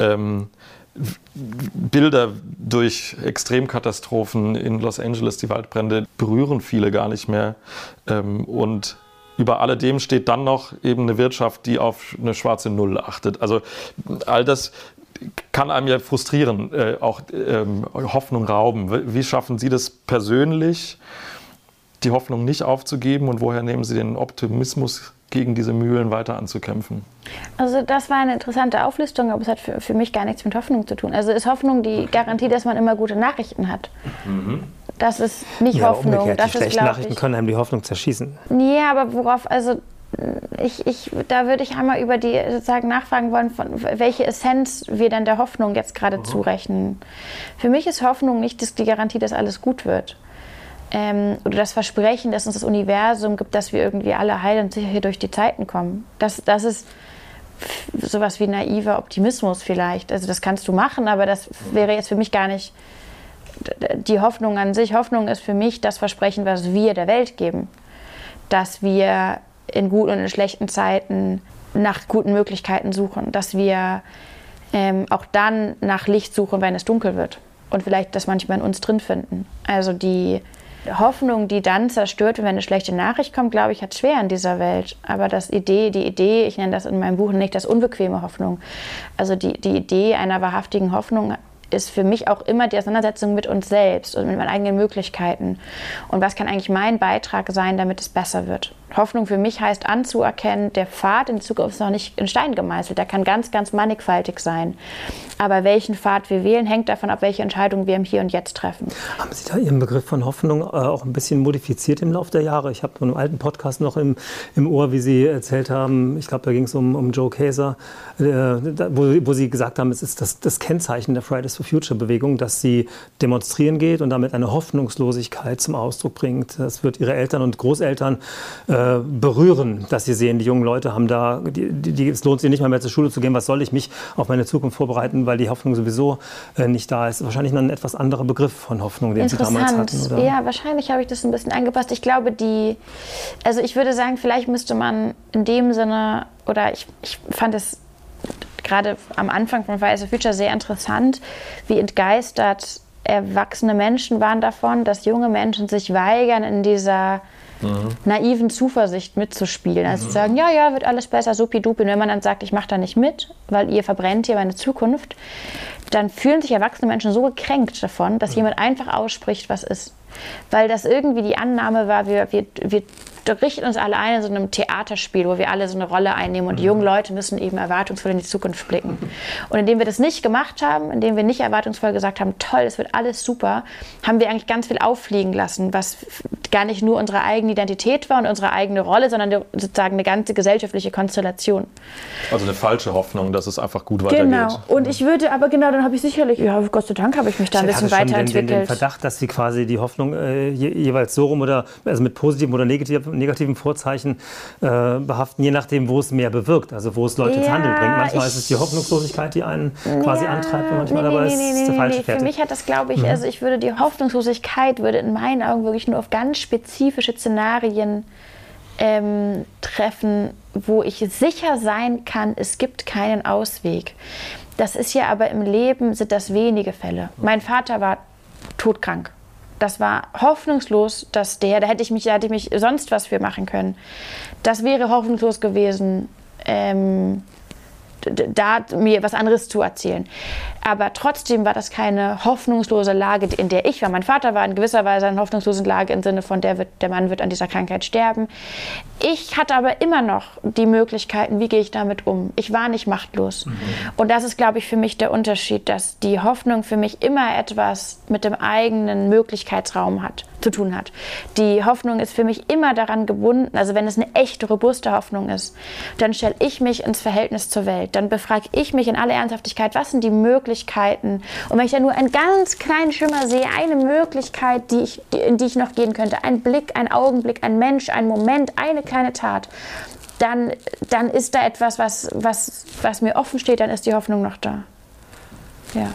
Bilder durch Extremkatastrophen in Los Angeles, die Waldbrände, berühren viele gar nicht mehr. Und über alledem steht dann noch eben eine Wirtschaft, die auf eine schwarze Null achtet. Also all das kann einem ja frustrieren, auch Hoffnung rauben. Wie schaffen Sie das persönlich, die Hoffnung nicht aufzugeben, und woher nehmen Sie den Optimismus, gegen diese Mühlen weiter anzukämpfen? Also das war eine interessante Auflistung, aber es hat für mich gar nichts mit Hoffnung zu tun. Also ist Hoffnung die Garantie, dass man immer gute Nachrichten hat? Das ist nicht Hoffnung. Umgekehrt, das die schlechten Nachrichten können einem die Hoffnung zerschießen. Ja, aber worauf, also da würde ich einmal über die sozusagen nachfragen wollen, von welche Essenz wir denn der Hoffnung jetzt gerade zurechnen. Für mich ist Hoffnung nicht die Garantie, dass alles gut wird. Oder das Versprechen, dass uns das Universum gibt, dass wir irgendwie alle heil und sicher hier durch die Zeiten kommen. Das ist sowas wie naiver Optimismus vielleicht. Also das kannst du machen, aber das wäre jetzt für mich gar nicht die Hoffnung an sich. Hoffnung ist für mich das Versprechen, was wir der Welt geben. Dass wir in guten und in schlechten Zeiten nach guten Möglichkeiten suchen. Dass wir auch dann nach Licht suchen, wenn es dunkel wird. Und vielleicht das manchmal in uns drin finden. Also die Hoffnung, die dann zerstört wird, wenn eine schlechte Nachricht kommt, glaube ich, hat schwer in dieser Welt. Aber die Idee, ich nenne das in meinem Buch nicht das unbequeme Hoffnung. Also die Idee einer wahrhaftigen Hoffnung ist für mich auch immer die Auseinandersetzung mit uns selbst und mit meinen eigenen Möglichkeiten. Und was kann eigentlich mein Beitrag sein, damit es besser wird? Hoffnung für mich heißt anzuerkennen, der Pfad in Zukunft ist noch nicht in Stein gemeißelt. Der kann ganz, ganz mannigfaltig sein. Aber welchen Pfad wir wählen, hängt davon ab, welche Entscheidungen wir im Hier und Jetzt treffen. Haben Sie da Ihren Begriff von Hoffnung auch ein bisschen modifiziert im Laufe der Jahre? Ich habe von einem alten Podcast noch im Ohr, wie Sie erzählt haben, ich glaube, da ging es um Joe Kaeser, wo Sie gesagt haben, es ist das Kennzeichen der Fridays for Future Bewegung, dass sie demonstrieren geht und damit eine Hoffnungslosigkeit zum Ausdruck bringt. Das wird Ihre Eltern und Großeltern berühren, dass sie sehen, die jungen Leute haben da, es lohnt sich nicht mal mehr zur Schule zu gehen, was soll ich mich auf meine Zukunft vorbereiten, weil die Hoffnung sowieso nicht da ist. Wahrscheinlich noch ein etwas anderer Begriff von Hoffnung, den Sie damals hatten. Oder? Ja, wahrscheinlich habe ich das ein bisschen angepasst. Ich glaube, also ich würde sagen, vielleicht müsste man in dem Sinne, oder ich fand es gerade am Anfang von Fridays for Future sehr interessant, wie entgeistert erwachsene Menschen waren davon, dass junge Menschen sich weigern, in dieser naiven Zuversicht mitzuspielen. Also zu sagen, ja, wird alles besser, supi-dupi. Und wenn man dann sagt, ich mache da nicht mit, weil ihr verbrennt hier meine Zukunft, dann fühlen sich erwachsene Menschen so gekränkt davon, dass jemand einfach ausspricht, was ist. Weil das irgendwie die Annahme war, wir richten uns alle ein in so einem Theaterspiel, wo wir alle so eine Rolle einnehmen und die jungen Leute müssen eben erwartungsvoll in die Zukunft blicken. Und indem wir das nicht gemacht haben, indem wir nicht erwartungsvoll gesagt haben, toll, es wird alles super, haben wir eigentlich ganz viel auffliegen lassen, was gar nicht nur unsere eigene Identität war und unsere eigene Rolle, sondern sozusagen eine ganze gesellschaftliche Konstellation. Also eine falsche Hoffnung, dass es einfach gut weitergeht. Genau. Und ich würde aber dann habe ich sicherlich, ja, Gott sei Dank habe ich mich da ein bisschen weiterentwickelt. Den Verdacht, dass Sie quasi die Hoffnung jeweils so rum oder also mit positiven oder negativen Vorzeichen behaften, je nachdem, wo es mehr bewirkt, also wo es Leute ins Handeln bringt. Manchmal ist es die Hoffnungslosigkeit, die einen quasi antreibt, und manchmal aber ist es der falsche Fertig. Für mich hat das, glaube ich, also ich würde die Hoffnungslosigkeit würde in meinen Augen wirklich nur auf ganz spezifische Szenarien treffen, wo ich sicher sein kann, es gibt keinen Ausweg. Das ist ja aber im Leben, sind das wenige Fälle. Mein Vater war todkrank. Das war hoffnungslos, da hätte ich mich sonst was für machen können. Das wäre hoffnungslos gewesen, da mir was anderes zu erzählen. Aber trotzdem war das keine hoffnungslose Lage, in der ich war. Mein Vater war in gewisser Weise in einer hoffnungslosen Lage im Sinne von, der Mann wird an dieser Krankheit sterben. Ich hatte aber immer noch die Möglichkeiten, wie gehe ich damit um. Ich war nicht machtlos. Und das ist, glaube ich, für mich der Unterschied, dass die Hoffnung für mich immer etwas mit dem eigenen Möglichkeitsraum zu tun hat. Die Hoffnung ist für mich immer daran gebunden, also wenn es eine echte, robuste Hoffnung ist, dann stelle ich mich ins Verhältnis zur Welt. Dann befrage ich mich in aller Ernsthaftigkeit, was sind die Möglichkeiten? Und wenn ich da nur einen ganz kleinen Schimmer sehe, eine Möglichkeit, in die ich noch gehen könnte, ein Blick, ein Augenblick, ein Mensch, ein Moment, eine kleine Tat, dann ist da etwas, was mir offen steht, dann ist die Hoffnung noch da. Ja.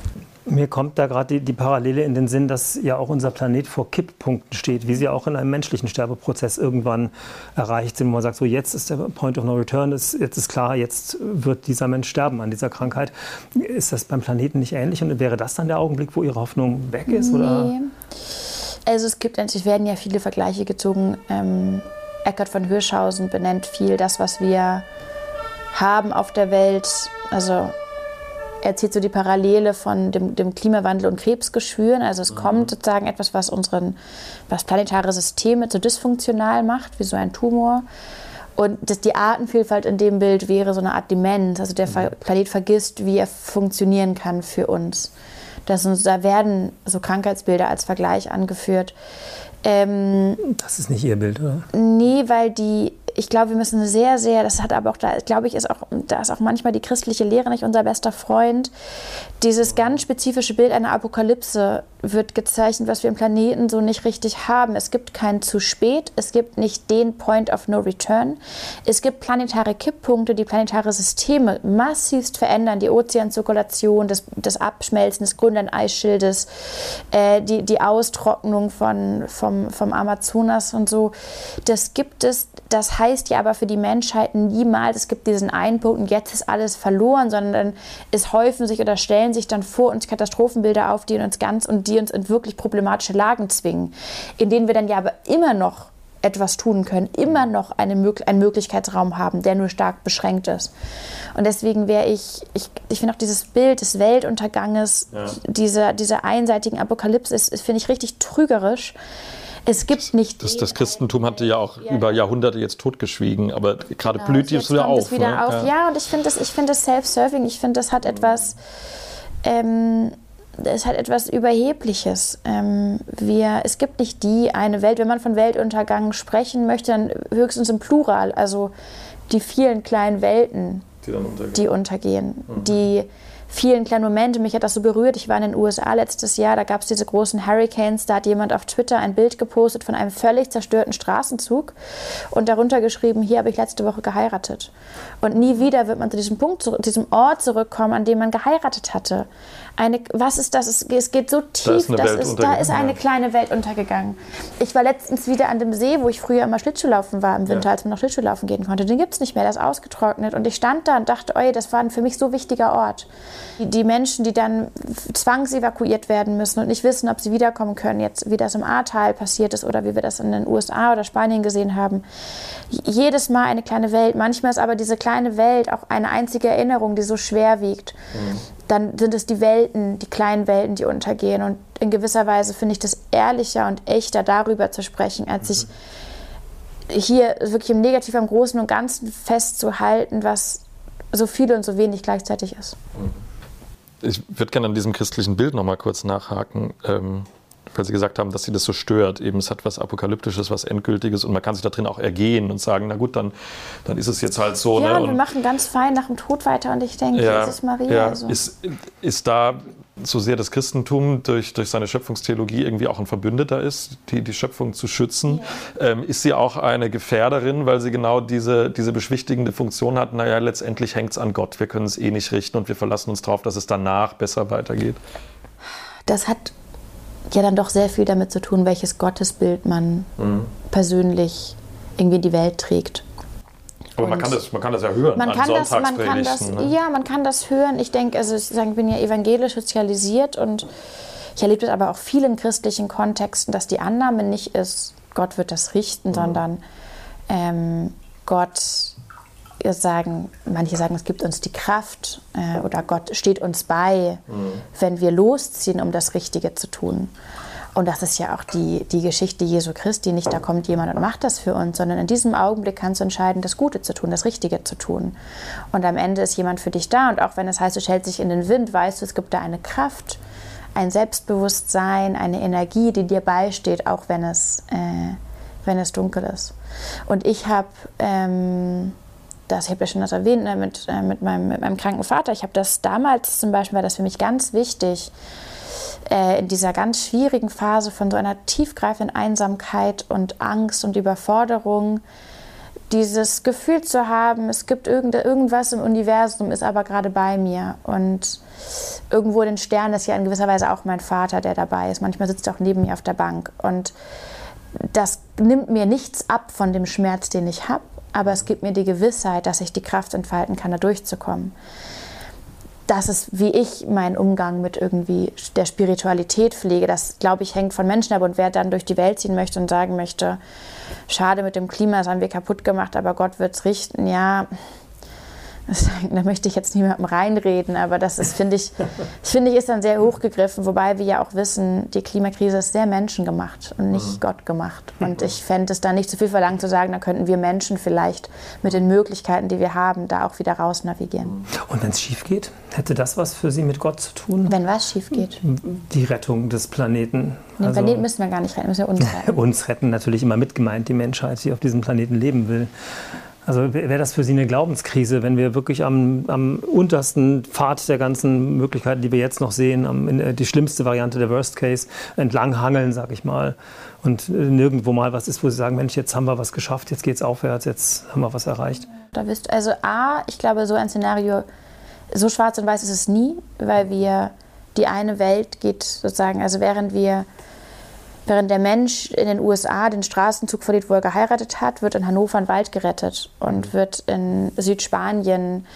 Mir kommt da gerade die Parallele in den Sinn, dass ja auch unser Planet vor Kipppunkten steht, wie sie auch in einem menschlichen Sterbeprozess irgendwann erreicht sind, wo man sagt, so jetzt ist der Point of No Return, jetzt ist klar, jetzt wird dieser Mensch sterben an dieser Krankheit. Ist das beim Planeten nicht ähnlich und wäre das dann der Augenblick, wo Ihre Hoffnung weg ist? Oder? Nee. Also es werden ja viele Vergleiche gezogen. Eckhard von Hirschhausen benennt viel das, was wir haben auf der Welt, also er zieht so die Parallele von dem Klimawandel und Krebsgeschwüren. Also es kommt sozusagen etwas, was planetare Systeme so dysfunktional macht, wie so ein Tumor. Und die Artenvielfalt in dem Bild wäre so eine Art Demenz. Also der Planet vergisst, wie er funktionieren kann für uns. Da werden so Krankheitsbilder als Vergleich angeführt. Das ist nicht Ihr Bild, oder? Nee, weil ich glaube, wir müssen das hat aber auch, da ist auch manchmal die christliche Lehre nicht unser bester Freund. Dieses ganz spezifische Bild einer Apokalypse wird gezeichnet, was wir im Planeten so nicht richtig haben. Es gibt kein zu spät, es gibt nicht den Point of No Return. Es gibt planetare Kipppunkte, die planetare Systeme massivst verändern, die Ozeanzirkulation, das Abschmelzen des Grönland-Eisschildes, die Austrocknung vom Amazonas und so. Das gibt es. Das heißt ja aber für die Menschheit niemals, es gibt diesen einen Punkt und jetzt ist alles verloren, sondern es häufen sich oder stellen sich dann vor uns Katastrophenbilder auf, die uns in wirklich problematische Lagen zwingen, in denen wir dann ja aber immer noch etwas tun können, immer noch einen Möglichkeitsraum haben, der nur stark beschränkt ist. Und deswegen ich finde auch dieses Bild des Weltunterganges, dieser einseitigen Apokalypse, finde ich richtig trügerisch. Es gibt nicht. Das Christentum hatte ja auch über Jahrhunderte jetzt totgeschwiegen, aber gerade blüht es wieder auf. Ja, und ich finde das self-serving, ich finde, das hat etwas. Es hat etwas Überhebliches. Es gibt nicht die eine Welt. Wenn man von Weltuntergang sprechen möchte, dann höchstens im Plural. Also die vielen kleinen Welten, die untergehen. Die vielen kleinen Momente. Mich hat das so berührt. Ich war in den USA letztes Jahr, da gab es diese großen Hurricanes. Da hat jemand auf Twitter ein Bild gepostet von einem völlig zerstörten Straßenzug und darunter geschrieben, hier habe ich letzte Woche geheiratet. Und nie wieder wird man zu diesem Ort zurückkommen, an dem man geheiratet hatte. Was ist das? Es geht so tief. Da ist eine kleine Welt untergegangen. Ich war letztens wieder an dem See, wo ich früher immer Schlittschuhlaufen war im Winter, als man noch Schlittschuhlaufen gehen konnte. Den gibt es nicht mehr, der ist ausgetrocknet. Und ich stand da und dachte, das war ein für mich so wichtiger Ort. Die Menschen, die dann zwangsevakuiert werden müssen und nicht wissen, ob sie wiederkommen können, jetzt wie das im Ahrtal passiert ist oder wie wir das in den USA oder Spanien gesehen haben. Jedes Mal eine kleine Welt. Manchmal ist aber diese kleine Welt auch eine einzige Erinnerung, die so schwer wiegt. Dann sind es die kleinen Welten, die untergehen. Und in gewisser Weise finde ich das ehrlicher und echter, darüber zu sprechen, als sich hier wirklich im Negativ am Großen und Ganzen festzuhalten, was so viel und so wenig gleichzeitig ist. Ich würde gerne an diesem christlichen Bild noch mal kurz nachhaken, weil Sie gesagt haben, dass Sie das so stört. Eben, es hat was Apokalyptisches, was Endgültiges und man kann sich da drin auch ergehen und sagen, na gut, dann ist es jetzt halt so. Ja, und wir machen ganz fein nach dem Tod weiter und ich denke, Jesus Maria. Ja. Also. Ist da so sehr das Christentum durch seine Schöpfungstheologie irgendwie auch ein Verbündeter ist, die Schöpfung zu schützen? Ja. Ist sie auch eine Gefährderin, weil sie genau diese beschwichtigende Funktion hat, naja, letztendlich hängt es an Gott, wir können es eh nicht richten und wir verlassen uns darauf, dass es danach besser weitergeht? Das hat ja dann doch sehr viel damit zu tun, welches Gottesbild man persönlich irgendwie in die Welt trägt. Aber man kann das ja hören an Sonntagspredigten. Ja, man kann das hören. Ich denke, ich bin ja evangelisch sozialisiert und ich erlebe das aber auch viel in christlichen Kontexten, dass die Annahme nicht ist, Gott wird das richten, sondern manche sagen, es gibt uns die Kraft oder Gott steht uns bei, wenn wir losziehen, um das Richtige zu tun. Und das ist ja auch die Geschichte Jesu Christi, nicht da kommt jemand und macht das für uns, sondern in diesem Augenblick kannst du entscheiden, das Gute zu tun, das Richtige zu tun. Und am Ende ist jemand für dich da und auch wenn es heißt, du stellst dich in den Wind, weißt du, es gibt da eine Kraft, ein Selbstbewusstsein, eine Energie, die dir beisteht, auch wenn es dunkel ist. Und ich habe ich habe ja schon das erwähnt, mit meinem kranken Vater. Ich habe das damals zum Beispiel, war das für mich ganz wichtig, in dieser ganz schwierigen Phase von so einer tiefgreifenden Einsamkeit und Angst und Überforderung dieses Gefühl zu haben, es gibt irgendwas im Universum, ist aber gerade bei mir. Und irgendwo den Stern ist ja in gewisser Weise auch mein Vater, der dabei ist. Manchmal sitzt er auch neben mir auf der Bank. Und das nimmt mir nichts ab von dem Schmerz, den ich habe, aber es gibt mir die Gewissheit, dass ich die Kraft entfalten kann, da durchzukommen. Das ist, wie ich meinen Umgang mit irgendwie der Spiritualität pflege. Das, glaube ich, hängt von Menschen ab. Und wer dann durch die Welt ziehen möchte und sagen möchte, schade mit dem Klima, das haben wir kaputt gemacht, aber Gott wird es richten, ja, da möchte ich jetzt niemandem reinreden, aber das ist, finde ich, ist dann sehr hochgegriffen, wobei wir ja auch wissen, die Klimakrise ist sehr menschengemacht und nicht Gott gemacht. Und ich fände es da nicht zu viel verlangt zu sagen, da könnten wir Menschen vielleicht mit den Möglichkeiten, die wir haben, da auch wieder raus navigieren. Und wenn es schief geht, hätte das was für Sie mit Gott zu tun? Wenn was schief geht? Die Rettung des Planeten. Den Planeten müssen wir gar nicht retten, müssen wir uns retten. Uns retten, natürlich immer mitgemeint, die Menschheit, die auf diesem Planeten leben will. Also wäre das für Sie eine Glaubenskrise, wenn wir wirklich am untersten Pfad der ganzen Möglichkeiten, die wir jetzt noch sehen, die schlimmste Variante der Worst Case, entlang hangeln, sag ich mal, und nirgendwo mal was ist, wo Sie sagen, Mensch, jetzt haben wir was geschafft, jetzt geht's aufwärts, jetzt haben wir was erreicht? Also ich glaube, so ein Szenario, so schwarz und weiß ist es nie, weil die eine Welt geht sozusagen, also während der Mensch in den USA den Straßenzug verliert, wo er geheiratet hat, wird in Hannover ein Wald gerettet und wird in Südspanien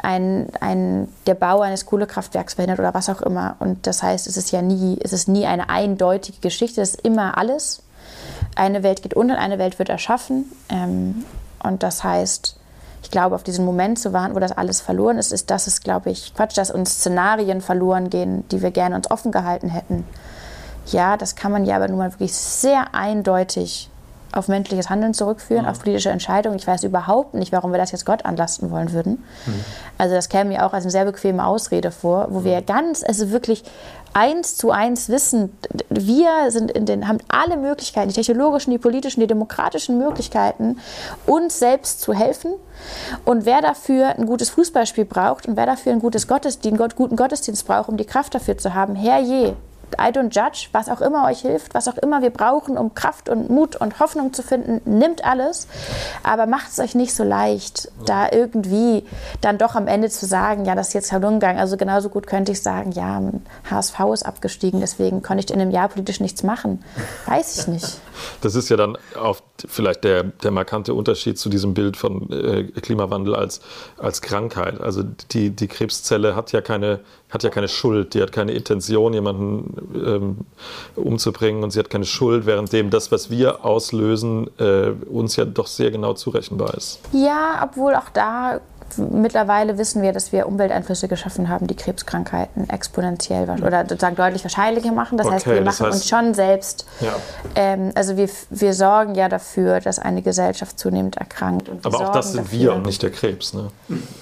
der Bau eines Kohlekraftwerks verhindert oder was auch immer. Und das heißt, es ist nie eine eindeutige Geschichte, es ist immer alles. Eine Welt geht unter, eine Welt wird erschaffen. Und das heißt, ich glaube, auf diesen Moment zu warten, wo das alles verloren ist, glaube ich, Quatsch, dass uns Szenarien verloren gehen, die wir gerne uns offen gehalten hätten. Ja, das kann man ja aber nun mal wirklich sehr eindeutig auf menschliches Handeln zurückführen, auf politische Entscheidungen. Ich weiß überhaupt nicht, warum wir das jetzt Gott anlasten wollen würden. Also das käme mir auch als eine sehr bequeme Ausrede vor, wo wir wirklich 1:1 wissen, wir haben alle Möglichkeiten, die technologischen, die politischen, die demokratischen Möglichkeiten, uns selbst zu helfen. Und wer dafür ein gutes Fußballspiel braucht und wer dafür einen guten Gottesdienst braucht, um die Kraft dafür zu haben, herrje. I don't judge, was auch immer euch hilft, was auch immer wir brauchen, um Kraft und Mut und Hoffnung zu finden, nimmt alles, aber macht es euch nicht so leicht, da irgendwie dann doch am Ende zu sagen, ja, das ist jetzt verloren gegangen. Also genauso gut könnte ich sagen, ja, HSV ist abgestiegen, deswegen konnte ich in einem Jahr politisch nichts machen. Weiß ich nicht. Das ist ja dann auch vielleicht der markante Unterschied zu diesem Bild von Klimawandel als Krankheit. Also die Krebszelle hat ja keine Schuld, die hat keine Intention, jemanden umzubringen, und sie hat keine Schuld, währenddem das, was wir auslösen, uns ja doch sehr genau zurechenbar ist. Ja, obwohl auch da mittlerweile wissen wir, dass wir Umwelteinflüsse geschaffen haben, die Krebskrankheiten exponentiell oder sozusagen deutlich wahrscheinlicher machen. Das heißt, wir machen uns schon selbst, also wir sorgen ja dafür, dass eine Gesellschaft zunehmend erkrankt. Und aber auch das sind wir und nicht der Krebs, ne?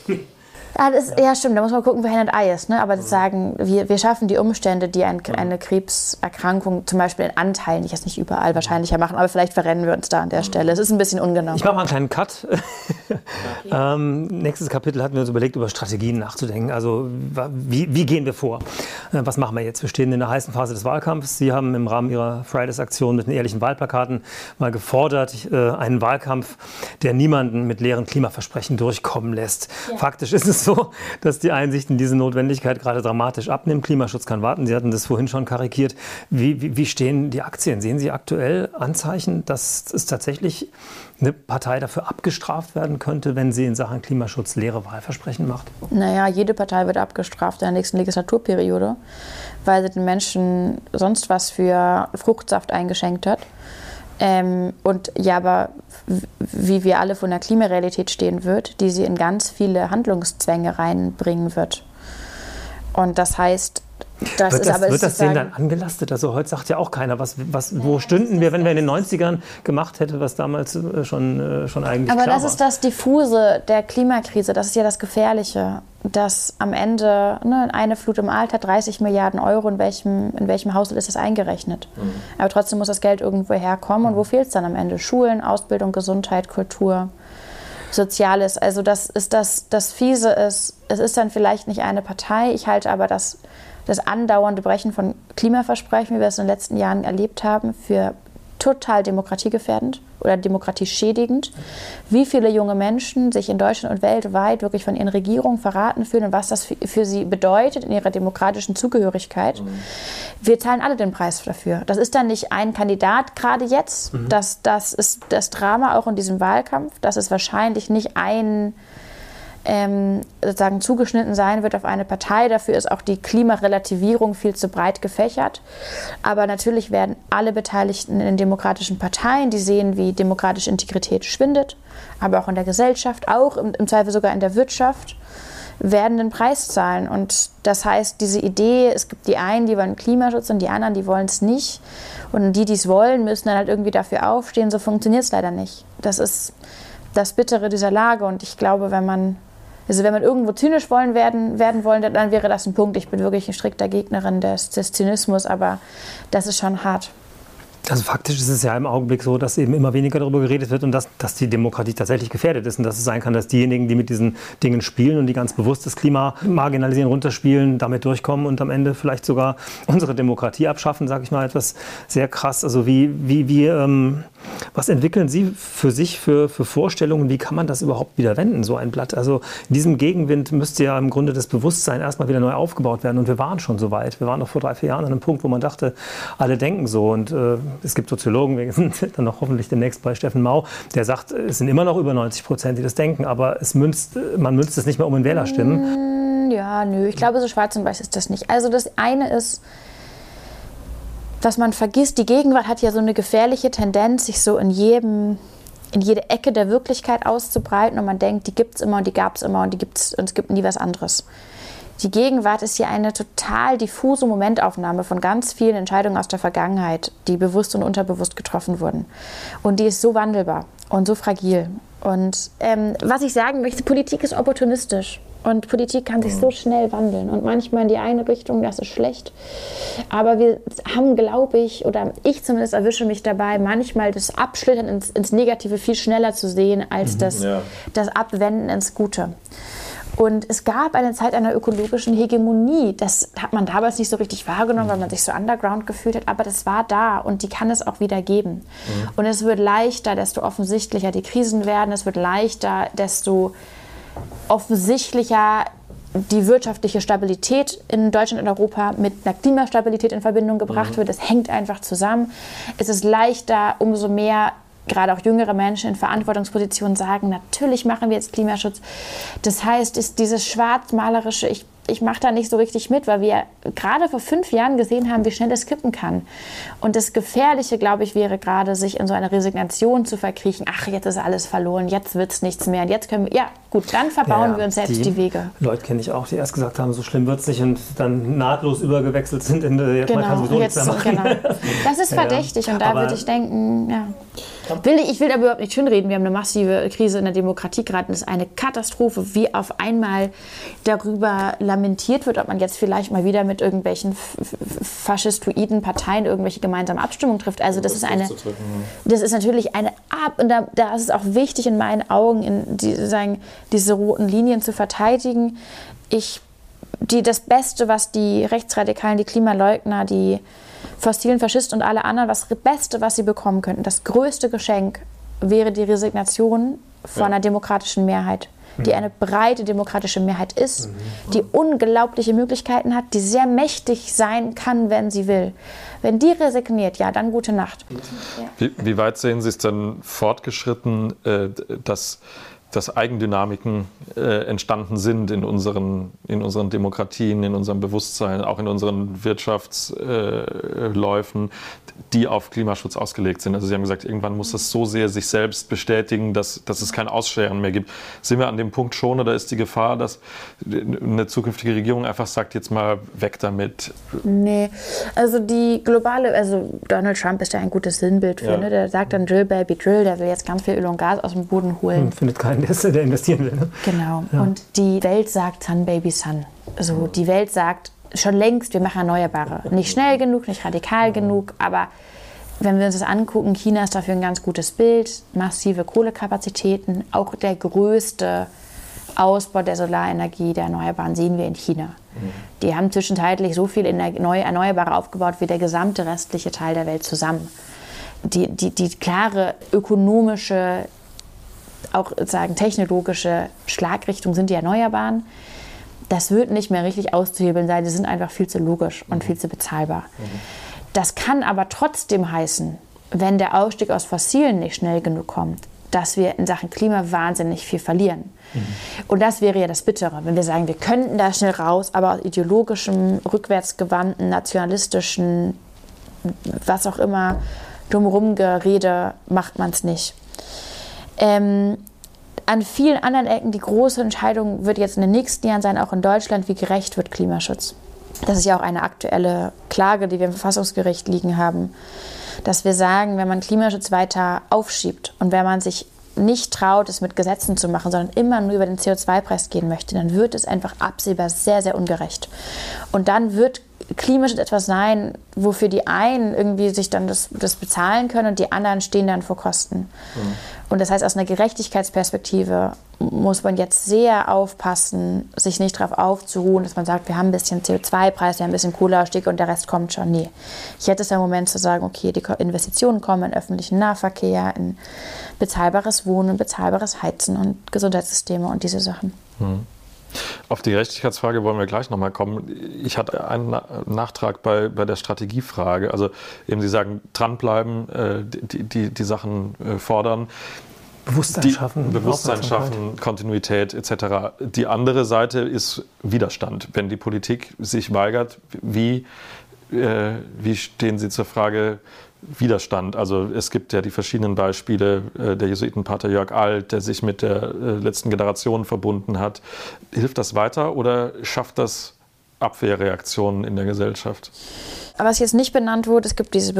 Ja, stimmt, da muss man gucken, wer Hen und Ei ist. Ne? Aber das sagen, wir schaffen die Umstände, die eine Krebserkrankung zum Beispiel in Anteilen, die jetzt nicht überall wahrscheinlicher machen, aber vielleicht verrennen wir uns da an der Stelle. Es ist ein bisschen ungenau. Ich mache mal einen kleinen Cut. Nächstes Kapitel hatten wir uns überlegt, über Strategien nachzudenken. Also wie gehen wir vor? Was machen wir jetzt? Wir stehen in der heißen Phase des Wahlkampfs. Sie haben im Rahmen Ihrer Fridays-Aktion mit den ehrlichen Wahlplakaten mal gefordert, einen Wahlkampf, der niemanden mit leeren Klimaversprechen durchkommen lässt. Ja. Faktisch ist es so, dass die Einsicht in diese Notwendigkeit gerade dramatisch abnimmt. Klimaschutz kann warten. Sie hatten das vorhin schon karikiert. Wie stehen die Aktien? Sehen Sie aktuell Anzeichen, dass es tatsächlich eine Partei dafür abgestraft werden könnte, wenn sie in Sachen Klimaschutz leere Wahlversprechen macht? Naja, jede Partei wird abgestraft in der nächsten Legislaturperiode, weil sie den Menschen sonst was für Fruchtsaft eingeschenkt hat. Und ja, aber wie wir alle von der Klimarealität stehen wird, die sie in ganz viele Handlungszwänge reinbringen wird. Und das heißt, wird das denen dann angelastet? Also heute sagt ja auch keiner, wo stünden wir, wenn wir in den 90ern gemacht hätten, was damals schon eigentlich klar war. Aber das ist das Diffuse der Klimakrise, das ist ja das Gefährliche, dass am Ende eine Flut im Alter 30 Milliarden Euro, in welchem Haushalt ist das eingerechnet? Aber trotzdem muss das Geld irgendwo herkommen. Und wo fehlt es dann am Ende? Schulen, Ausbildung, Gesundheit, Kultur, Soziales. Also das Fiese ist, es ist dann vielleicht nicht eine Partei. Ich halte aber das andauernde Brechen von Klimaversprechen, wie wir es in den letzten Jahren erlebt haben, für total demokratiegefährdend. oder demokratieschädigend, wie viele junge Menschen sich in Deutschland und weltweit wirklich von ihren Regierungen verraten fühlen und was das für sie bedeutet in ihrer demokratischen Zugehörigkeit. Wir zahlen alle den Preis dafür. Das ist dann nicht ein Kandidat gerade jetzt, das ist das Drama auch in diesem Wahlkampf, dass es wahrscheinlich nicht sozusagen zugeschnitten sein wird auf eine Partei. Dafür ist auch die Klimarelativierung viel zu breit gefächert. Aber natürlich werden alle Beteiligten in den demokratischen Parteien, die sehen, wie demokratische Integrität schwindet, aber auch in der Gesellschaft, auch im Zweifel sogar in der Wirtschaft, werden den Preis zahlen. Und das heißt, diese Idee, es gibt die einen, die wollen Klimaschutz und die anderen, die wollen es nicht. Und die es wollen, müssen dann halt irgendwie dafür aufstehen. So funktioniert es leider nicht. Das ist das Bittere dieser Lage. Und ich glaube, wenn man irgendwo zynisch werden wollen, dann wäre das ein Punkt. Ich bin wirklich eine strikter Gegnerin des Zynismus, aber das ist schon hart. Also faktisch ist es ja im Augenblick so, dass eben immer weniger darüber geredet wird und dass die Demokratie tatsächlich gefährdet ist und dass es sein kann, dass diejenigen, die mit diesen Dingen spielen und die ganz bewusst das Klima marginalisieren, runterspielen, damit durchkommen und am Ende vielleicht sogar unsere Demokratie abschaffen, sage ich mal, etwas sehr krass. Also was entwickeln Sie für sich für Vorstellungen? Wie kann man das überhaupt wieder wenden, so ein Blatt? Also in diesem Gegenwind müsste ja im Grunde das Bewusstsein erstmal wieder neu aufgebaut werden und wir waren schon so weit. Wir waren noch vor 3-4 Jahren an einem Punkt, wo man dachte, alle denken so und es gibt Soziologen, wir sind dann noch hoffentlich demnächst bei Steffen Mau, der sagt, es sind immer noch über 90%, die das denken, aber man münzt es nicht mehr um in Wählerstimmen. Ja, nö, ich glaube, so schwarz und weiß ist das nicht. Also das eine ist, was man vergisst, die Gegenwart hat ja so eine gefährliche Tendenz, sich so in jede Ecke der Wirklichkeit auszubreiten und man denkt, die gibt es immer und die gab es immer und es gibt nie was anderes. Die Gegenwart ist hier eine total diffuse Momentaufnahme von ganz vielen Entscheidungen aus der Vergangenheit, die bewusst und unterbewusst getroffen wurden. Und die ist so wandelbar und so fragil. Und was ich sagen möchte, Politik ist opportunistisch. Und Politik kann sich so schnell wandeln. Und manchmal in die eine Richtung, das ist schlecht. Aber wir haben, glaube ich, oder ich zumindest erwische mich dabei, manchmal das Abschlittern ins Negative viel schneller zu sehen, als das Abwenden ins Gute. Und es gab eine Zeit einer ökologischen Hegemonie. Das hat man damals nicht so richtig wahrgenommen, weil man sich so underground gefühlt hat. Aber das war da und die kann es auch wieder geben. Und es wird leichter, desto offensichtlicher die Krisen werden. Es wird leichter, desto offensichtlicher die wirtschaftliche Stabilität in Deutschland und Europa mit einer Klimastabilität in Verbindung gebracht wird. Es hängt einfach zusammen. Es ist leichter, umso mehr gerade auch jüngere Menschen in Verantwortungspositionen sagen, natürlich machen wir jetzt Klimaschutz. Das heißt, ist dieses schwarzmalerische, ich mache da nicht so richtig mit, weil wir gerade vor 5 Jahren gesehen haben, wie schnell es kippen kann. Und das Gefährliche, glaube ich, wäre gerade, sich in so eine Resignation zu verkriechen. Ach, jetzt ist alles verloren, jetzt wird es nichts mehr. Und jetzt können wir, ja gut, dann verbauen wir uns selbst die Wege. Leute kenne ich auch, die erst gesagt haben, so schlimm wird es nicht und dann nahtlos übergewechselt sind in jetzt genau, man kann sowieso nichts mehr machen. Genau. Das ist verdächtig und da würde ich denken, ja. Ich will aber überhaupt nicht schönreden. Wir haben eine massive Krise in der Demokratie gerade. Das ist eine Katastrophe, wie auf einmal darüber lamentiert wird, ob man jetzt vielleicht mal wieder mit irgendwelchen faschistoiden Parteien irgendwelche gemeinsame Abstimmungen trifft. Also das ist natürlich eine und da ist es auch wichtig in meinen Augen, diese roten Linien zu verteidigen. Das Beste, was die Rechtsradikalen, die Klimaleugner, die fossilen Faschisten und alle anderen, das Beste, was sie bekommen könnten, das größte Geschenk wäre die Resignation vor einer demokratischen Mehrheit, die eine breite demokratische Mehrheit ist, die unglaubliche Möglichkeiten hat, die sehr mächtig sein kann, wenn sie will. Wenn die resigniert, ja, dann gute Nacht. Wie weit sehen Sie es denn fortgeschritten, dass Eigendynamiken entstanden sind in unseren Demokratien, in unserem Bewusstsein, auch in unseren Wirtschaftsläufen, die auf Klimaschutz ausgelegt sind? Also Sie haben gesagt, irgendwann muss das so sehr sich selbst bestätigen, dass es kein Ausscheren mehr gibt. Sind wir an dem Punkt schon oder ist die Gefahr, dass eine zukünftige Regierung einfach sagt, jetzt mal weg damit? Nee, also Donald Trump ist ja ein gutes Sinnbild für, ne? Der sagt dann Drill, Baby, Drill, der will jetzt ganz viel Öl und Gas aus dem Boden holen. Findet keinen, der investieren will. Ne? Genau. Ja. Und die Welt sagt Sun, Baby, Sun. Also die Welt sagt schon längst, wir machen Erneuerbare. Nicht schnell genug, nicht radikal genug, aber wenn wir uns das angucken, China ist dafür ein ganz gutes Bild. Massive Kohlekapazitäten, auch der größte Ausbau der Solarenergie, der Erneuerbaren sehen wir in China. Die haben zwischenzeitlich so viel Erneuerbare aufgebaut wie der gesamte restliche Teil der Welt zusammen. die klare ökonomische, auch sagen technologische Schlagrichtung sind die Erneuerbaren. Das wird nicht mehr richtig auszuhebeln sein. Die sind einfach viel zu logisch und viel zu bezahlbar. Das kann aber trotzdem heißen, wenn der Ausstieg aus Fossilen nicht schnell genug kommt, dass wir in Sachen Klima wahnsinnig viel verlieren. Und das wäre ja das Bittere, wenn wir sagen, wir könnten da schnell raus, aber aus ideologischem, rückwärtsgewandten, nationalistischen, was auch immer, drumherum Gerede macht man es nicht. An vielen anderen Ecken, die große Entscheidung wird jetzt in den nächsten Jahren sein, auch in Deutschland, wie gerecht wird Klimaschutz. Das ist ja auch eine aktuelle Klage, die wir im Verfassungsgericht liegen haben, dass wir sagen, wenn man Klimaschutz weiter aufschiebt und wenn man sich nicht traut, es mit Gesetzen zu machen, sondern immer nur über den CO2-Preis gehen möchte, dann wird es einfach absehbar sehr, sehr ungerecht. Und dann wird Klimaschutz etwas sein, wofür die einen irgendwie sich dann das bezahlen können und die anderen stehen dann vor Kosten. Und das heißt, aus einer Gerechtigkeitsperspektive muss man jetzt sehr aufpassen, sich nicht darauf aufzuruhen, dass man sagt, wir haben ein bisschen CO2-Preis, wir haben ein bisschen Kohleausstieg und der Rest kommt schon. Nee. Ich hätte es ja im Moment zu sagen, okay, die Investitionen kommen in öffentlichen Nahverkehr, in bezahlbares Wohnen, bezahlbares Heizen und Gesundheitssysteme und diese Sachen. Auf die Gerechtigkeitsfrage wollen wir gleich nochmal kommen. Ich hatte einen Nachtrag bei der Strategiefrage. Also eben Sie sagen, dranbleiben, die Sachen fordern. Bewusstsein schaffen, Kontinuität etc. Die andere Seite ist Widerstand. Wenn die Politik sich weigert, wie stehen Sie zur Frage Widerstand? Also es gibt ja die verschiedenen Beispiele, der Jesuitenpater Jörg Alt, der sich mit der letzten Generation verbunden hat. Hilft das weiter oder schafft das Abwehrreaktionen in der Gesellschaft? Was jetzt nicht benannt wurde, es gibt diese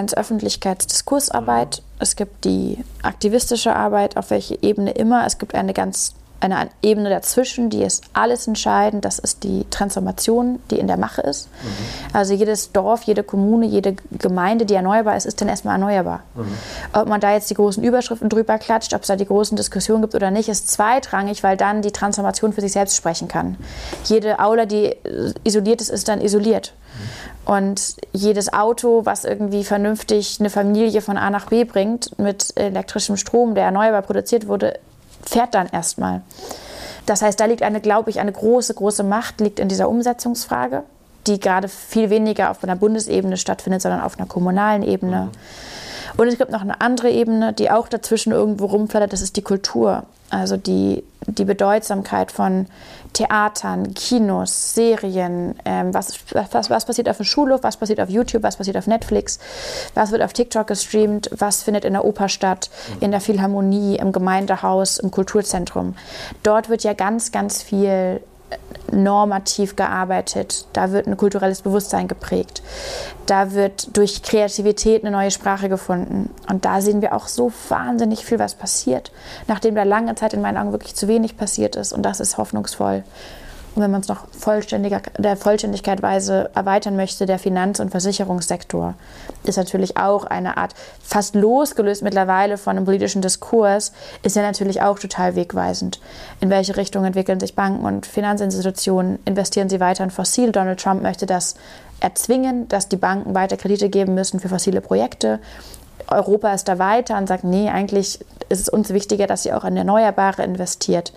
Öffentlichkeits-Öffentlichkeits-Diskursarbeit, es gibt die aktivistische Arbeit, auf welche Ebene immer. Es gibt eine Ebene dazwischen, die ist alles entscheidend. Das ist die Transformation, die in der Mache ist. Also jedes Dorf, jede Kommune, jede Gemeinde, die erneuerbar ist, ist dann erstmal erneuerbar. Ob man da jetzt die großen Überschriften drüber klatscht, ob es da die großen Diskussionen gibt oder nicht, ist zweitrangig, weil dann die Transformation für sich selbst sprechen kann. Jede Aula, die isoliert ist, ist dann isoliert. Und jedes Auto, was irgendwie vernünftig eine Familie von A nach B bringt, mit elektrischem Strom, der erneuerbar produziert wurde, fährt dann erstmal. Das heißt, da liegt eine große, große Macht liegt in dieser Umsetzungsfrage, die gerade viel weniger auf einer Bundesebene stattfindet, sondern auf einer kommunalen Ebene. Und es gibt noch eine andere Ebene, die auch dazwischen irgendwo rumflattert, das ist die Kultur. Also die Bedeutsamkeit von Theatern, Kinos, Serien, was passiert auf dem Schulhof, was passiert auf YouTube, was passiert auf Netflix, was wird auf TikTok gestreamt, was findet in der Oper statt, in der Philharmonie, im Gemeindehaus, im Kulturzentrum. Dort wird ja ganz, ganz viel normativ gearbeitet, da wird ein kulturelles Bewusstsein geprägt, da wird durch Kreativität eine neue Sprache gefunden und da sehen wir auch so wahnsinnig viel, was passiert, nachdem da lange Zeit in meinen Augen wirklich zu wenig passiert ist und das ist hoffnungsvoll. Und wenn man es noch der Vollständigkeit weise erweitern möchte, der Finanz- und Versicherungssektor ist natürlich auch eine Art, fast losgelöst mittlerweile von einem politischen Diskurs, ist ja natürlich auch total wegweisend. In welche Richtung entwickeln sich Banken und Finanzinstitutionen? Investieren sie weiter in fossil? Donald Trump möchte das erzwingen, dass die Banken weiter Kredite geben müssen für fossile Projekte. Europa ist da weiter und sagt, nee, eigentlich ist es uns wichtiger, dass ihr auch in Erneuerbare investiert.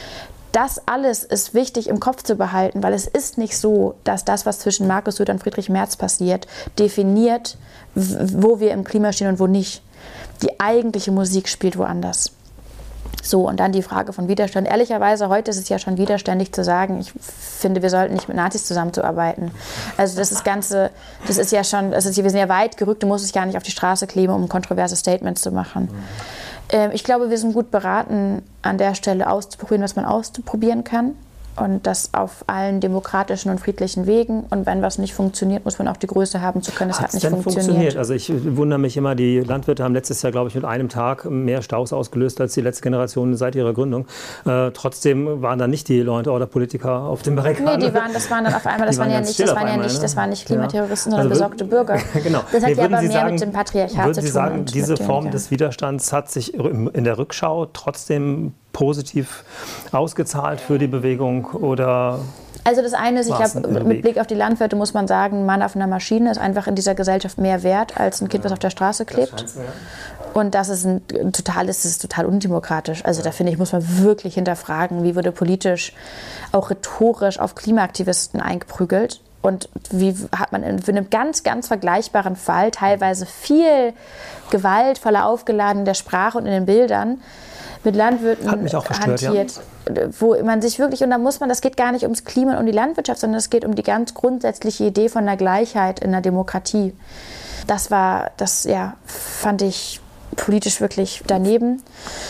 Das alles ist wichtig im Kopf zu behalten, weil es ist nicht so, dass das, was zwischen Markus Söder und Friedrich Merz passiert, definiert, wo wir im Klima stehen und wo nicht. Die eigentliche Musik spielt woanders. So, und dann die Frage von Widerstand. Ehrlicherweise, heute ist es ja schon widerständig zu sagen, ich finde, wir sollten nicht mit Nazis zusammenzuarbeiten. Also wir sind ja weit gerückt, du musst dich gar nicht auf die Straße kleben, um kontroverse Statements zu machen. Ich glaube, wir sind gut beraten, an der Stelle auszuprobieren, was man ausprobieren kann. Und das auf allen demokratischen und friedlichen Wegen. Und wenn was nicht funktioniert, muss man auch die Größe haben zu können, es hat nicht funktioniert. Also ich wundere mich immer, die Landwirte haben letztes Jahr, glaube ich, mit einem Tag mehr Staus ausgelöst als die letzte Generation seit ihrer Gründung. Trotzdem waren da nicht die Law and Order Politiker auf dem Barrikaden. Nee, das waren dann auf einmal, das waren nicht Klimaterroristen, sondern besorgte Bürger. Genau. Das hat ja aber mehr mit dem Patriarchat zu tun. Würden Sie sagen, diese Form des Widerstands hat sich in der Rückschau trotzdem positiv ausgezahlt für die Bewegung oder? Also das eine ist, ich glaube, mit Blick auf die Landwirte muss man sagen, ein Mann auf einer Maschine ist einfach in dieser Gesellschaft mehr wert als ein Kind, was auf der Straße klebt. Und das ist total undemokratisch. Also da finde ich, muss man wirklich hinterfragen, wie wurde politisch, auch rhetorisch auf Klimaaktivisten eingeprügelt. Und wie hat man für einen ganz, ganz vergleichbaren Fall teilweise viel gewaltvoller aufgeladen in der Sprache und in den Bildern mit Landwirten hantiert, wo man sich wirklich, und da muss man, das geht gar nicht ums Klima und um die Landwirtschaft, sondern es geht um die ganz grundsätzliche Idee von der Gleichheit in der Demokratie. Das fand ich politisch wirklich daneben.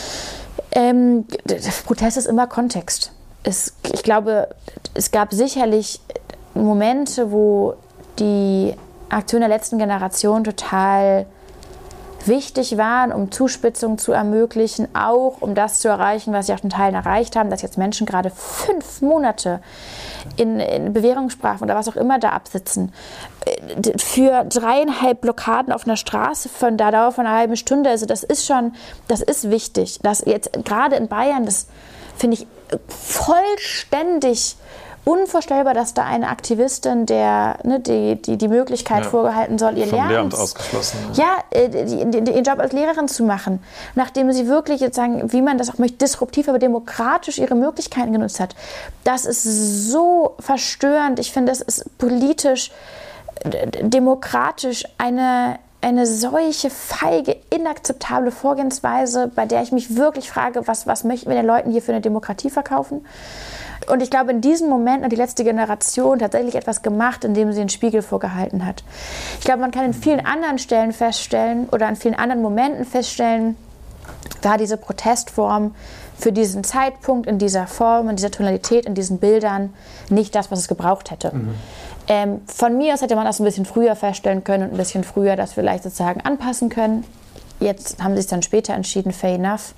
Protest ist immer Kontext. Ich glaube, es gab sicherlich Momente, wo die Aktionen der letzten Generation total wichtig waren, um Zuspitzung zu ermöglichen, auch um das zu erreichen, was sie auch in Teilen erreicht haben, dass jetzt Menschen gerade 5 Monate in Bewährungsstrafen oder was auch immer da absitzen. Für 3,5 Blockaden auf einer Straße von der Dauer von einer halben Stunde, also das ist wichtig. Das jetzt gerade in Bayern, das finde ich vollständig unvorstellbar, dass da eine Aktivistin, der die Möglichkeit vorgehalten soll, ihr Lehramt ausgeschlossen. Ihren Job als Lehrerin zu machen, nachdem sie wirklich jetzt sagen, wie man das auch möchte, disruptiv, aber demokratisch ihre Möglichkeiten genutzt hat. Das ist so verstörend. Ich finde, das ist politisch, demokratisch eine solche feige, inakzeptable Vorgehensweise, bei der ich mich wirklich frage, was möchten wir den Leuten hier für eine Demokratie verkaufen? Und ich glaube, in diesem Moment hat die letzte Generation tatsächlich etwas gemacht, indem sie den Spiegel vorgehalten hat. Ich glaube, man kann in vielen anderen Stellen feststellen oder an vielen anderen Momenten feststellen, war diese Protestform für diesen Zeitpunkt, in dieser Form, in dieser Tonalität, in diesen Bildern nicht das, was es gebraucht hätte. Von mir aus hätte man das ein bisschen früher feststellen können und ein bisschen früher das vielleicht sozusagen anpassen können. Jetzt haben sie es dann später entschieden, fair enough.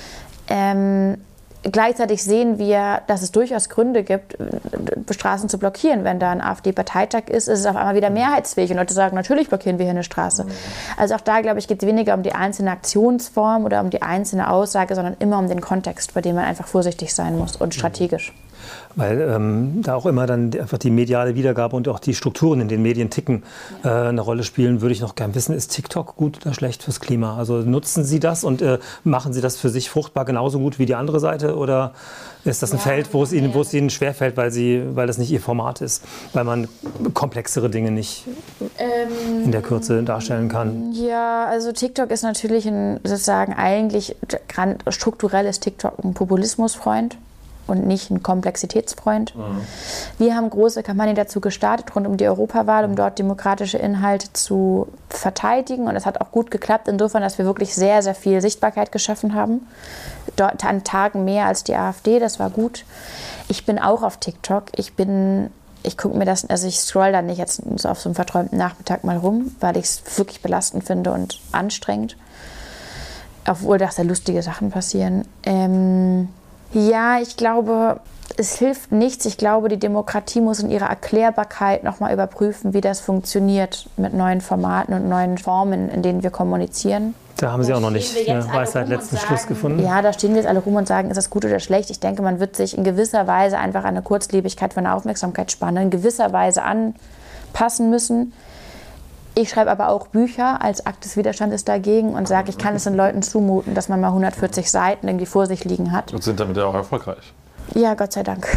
Gleichzeitig sehen wir, dass es durchaus Gründe gibt, Straßen zu blockieren. Wenn da ein AfD-Parteitag ist es auf einmal wieder mehrheitsfähig. Und Leute sagen, natürlich blockieren wir hier eine Straße. Also auch da, glaube ich, geht es weniger um die einzelne Aktionsform oder um die einzelne Aussage, sondern immer um den Kontext, bei dem man einfach vorsichtig sein muss und strategisch. Weil da auch immer dann einfach die mediale Wiedergabe und auch die Strukturen in den Medien ticken eine Rolle spielen, würde ich noch gern wissen, ist TikTok gut oder schlecht fürs Klima? Also nutzen Sie das und machen Sie das für sich fruchtbar genauso gut wie die andere Seite? Oder ist das ein Feld, wo es Ihnen schwerfällt, weil das nicht Ihr Format ist, weil man komplexere Dinge nicht in der Kürze darstellen kann? Ja, also TikTok ist natürlich eigentlich strukturell ist TikTok ein Populismusfreund und nicht ein Komplexitätsfreund. Wir haben große Kampagnen dazu gestartet, rund um die Europawahl, um dort demokratische Inhalte zu verteidigen. Und es hat auch gut geklappt, insofern, dass wir wirklich sehr, sehr viel Sichtbarkeit geschaffen haben. Dort an Tagen mehr als die AfD, das war gut. Ich bin auch auf TikTok. Ich gucke mir das, also ich scroll da nicht jetzt so auf so einem verträumten Nachmittag mal rum, weil ich es wirklich belastend finde und anstrengend. Obwohl da sehr lustige Sachen passieren. Ja, ich glaube, es hilft nichts. Ich glaube, die Demokratie muss in ihrer Erklärbarkeit nochmal überprüfen, wie das funktioniert mit neuen Formaten und neuen Formen, in denen wir kommunizieren. Da haben Sie auch noch nicht eine Weisheit letzten Schluss gefunden. Ja, da stehen wir jetzt alle rum und sagen, ist das gut oder schlecht? Ich denke, man wird sich in gewisser Weise einfach an eine Kurzlebigkeit von der Aufmerksamkeitsspanne in gewisser Weise anpassen müssen. Ich schreibe aber auch Bücher als Akt des Widerstandes dagegen und sage, ich kann es den Leuten zumuten, dass man mal 140 Seiten irgendwie vor sich liegen hat. Und sind damit ja auch erfolgreich. Ja, Gott sei Dank.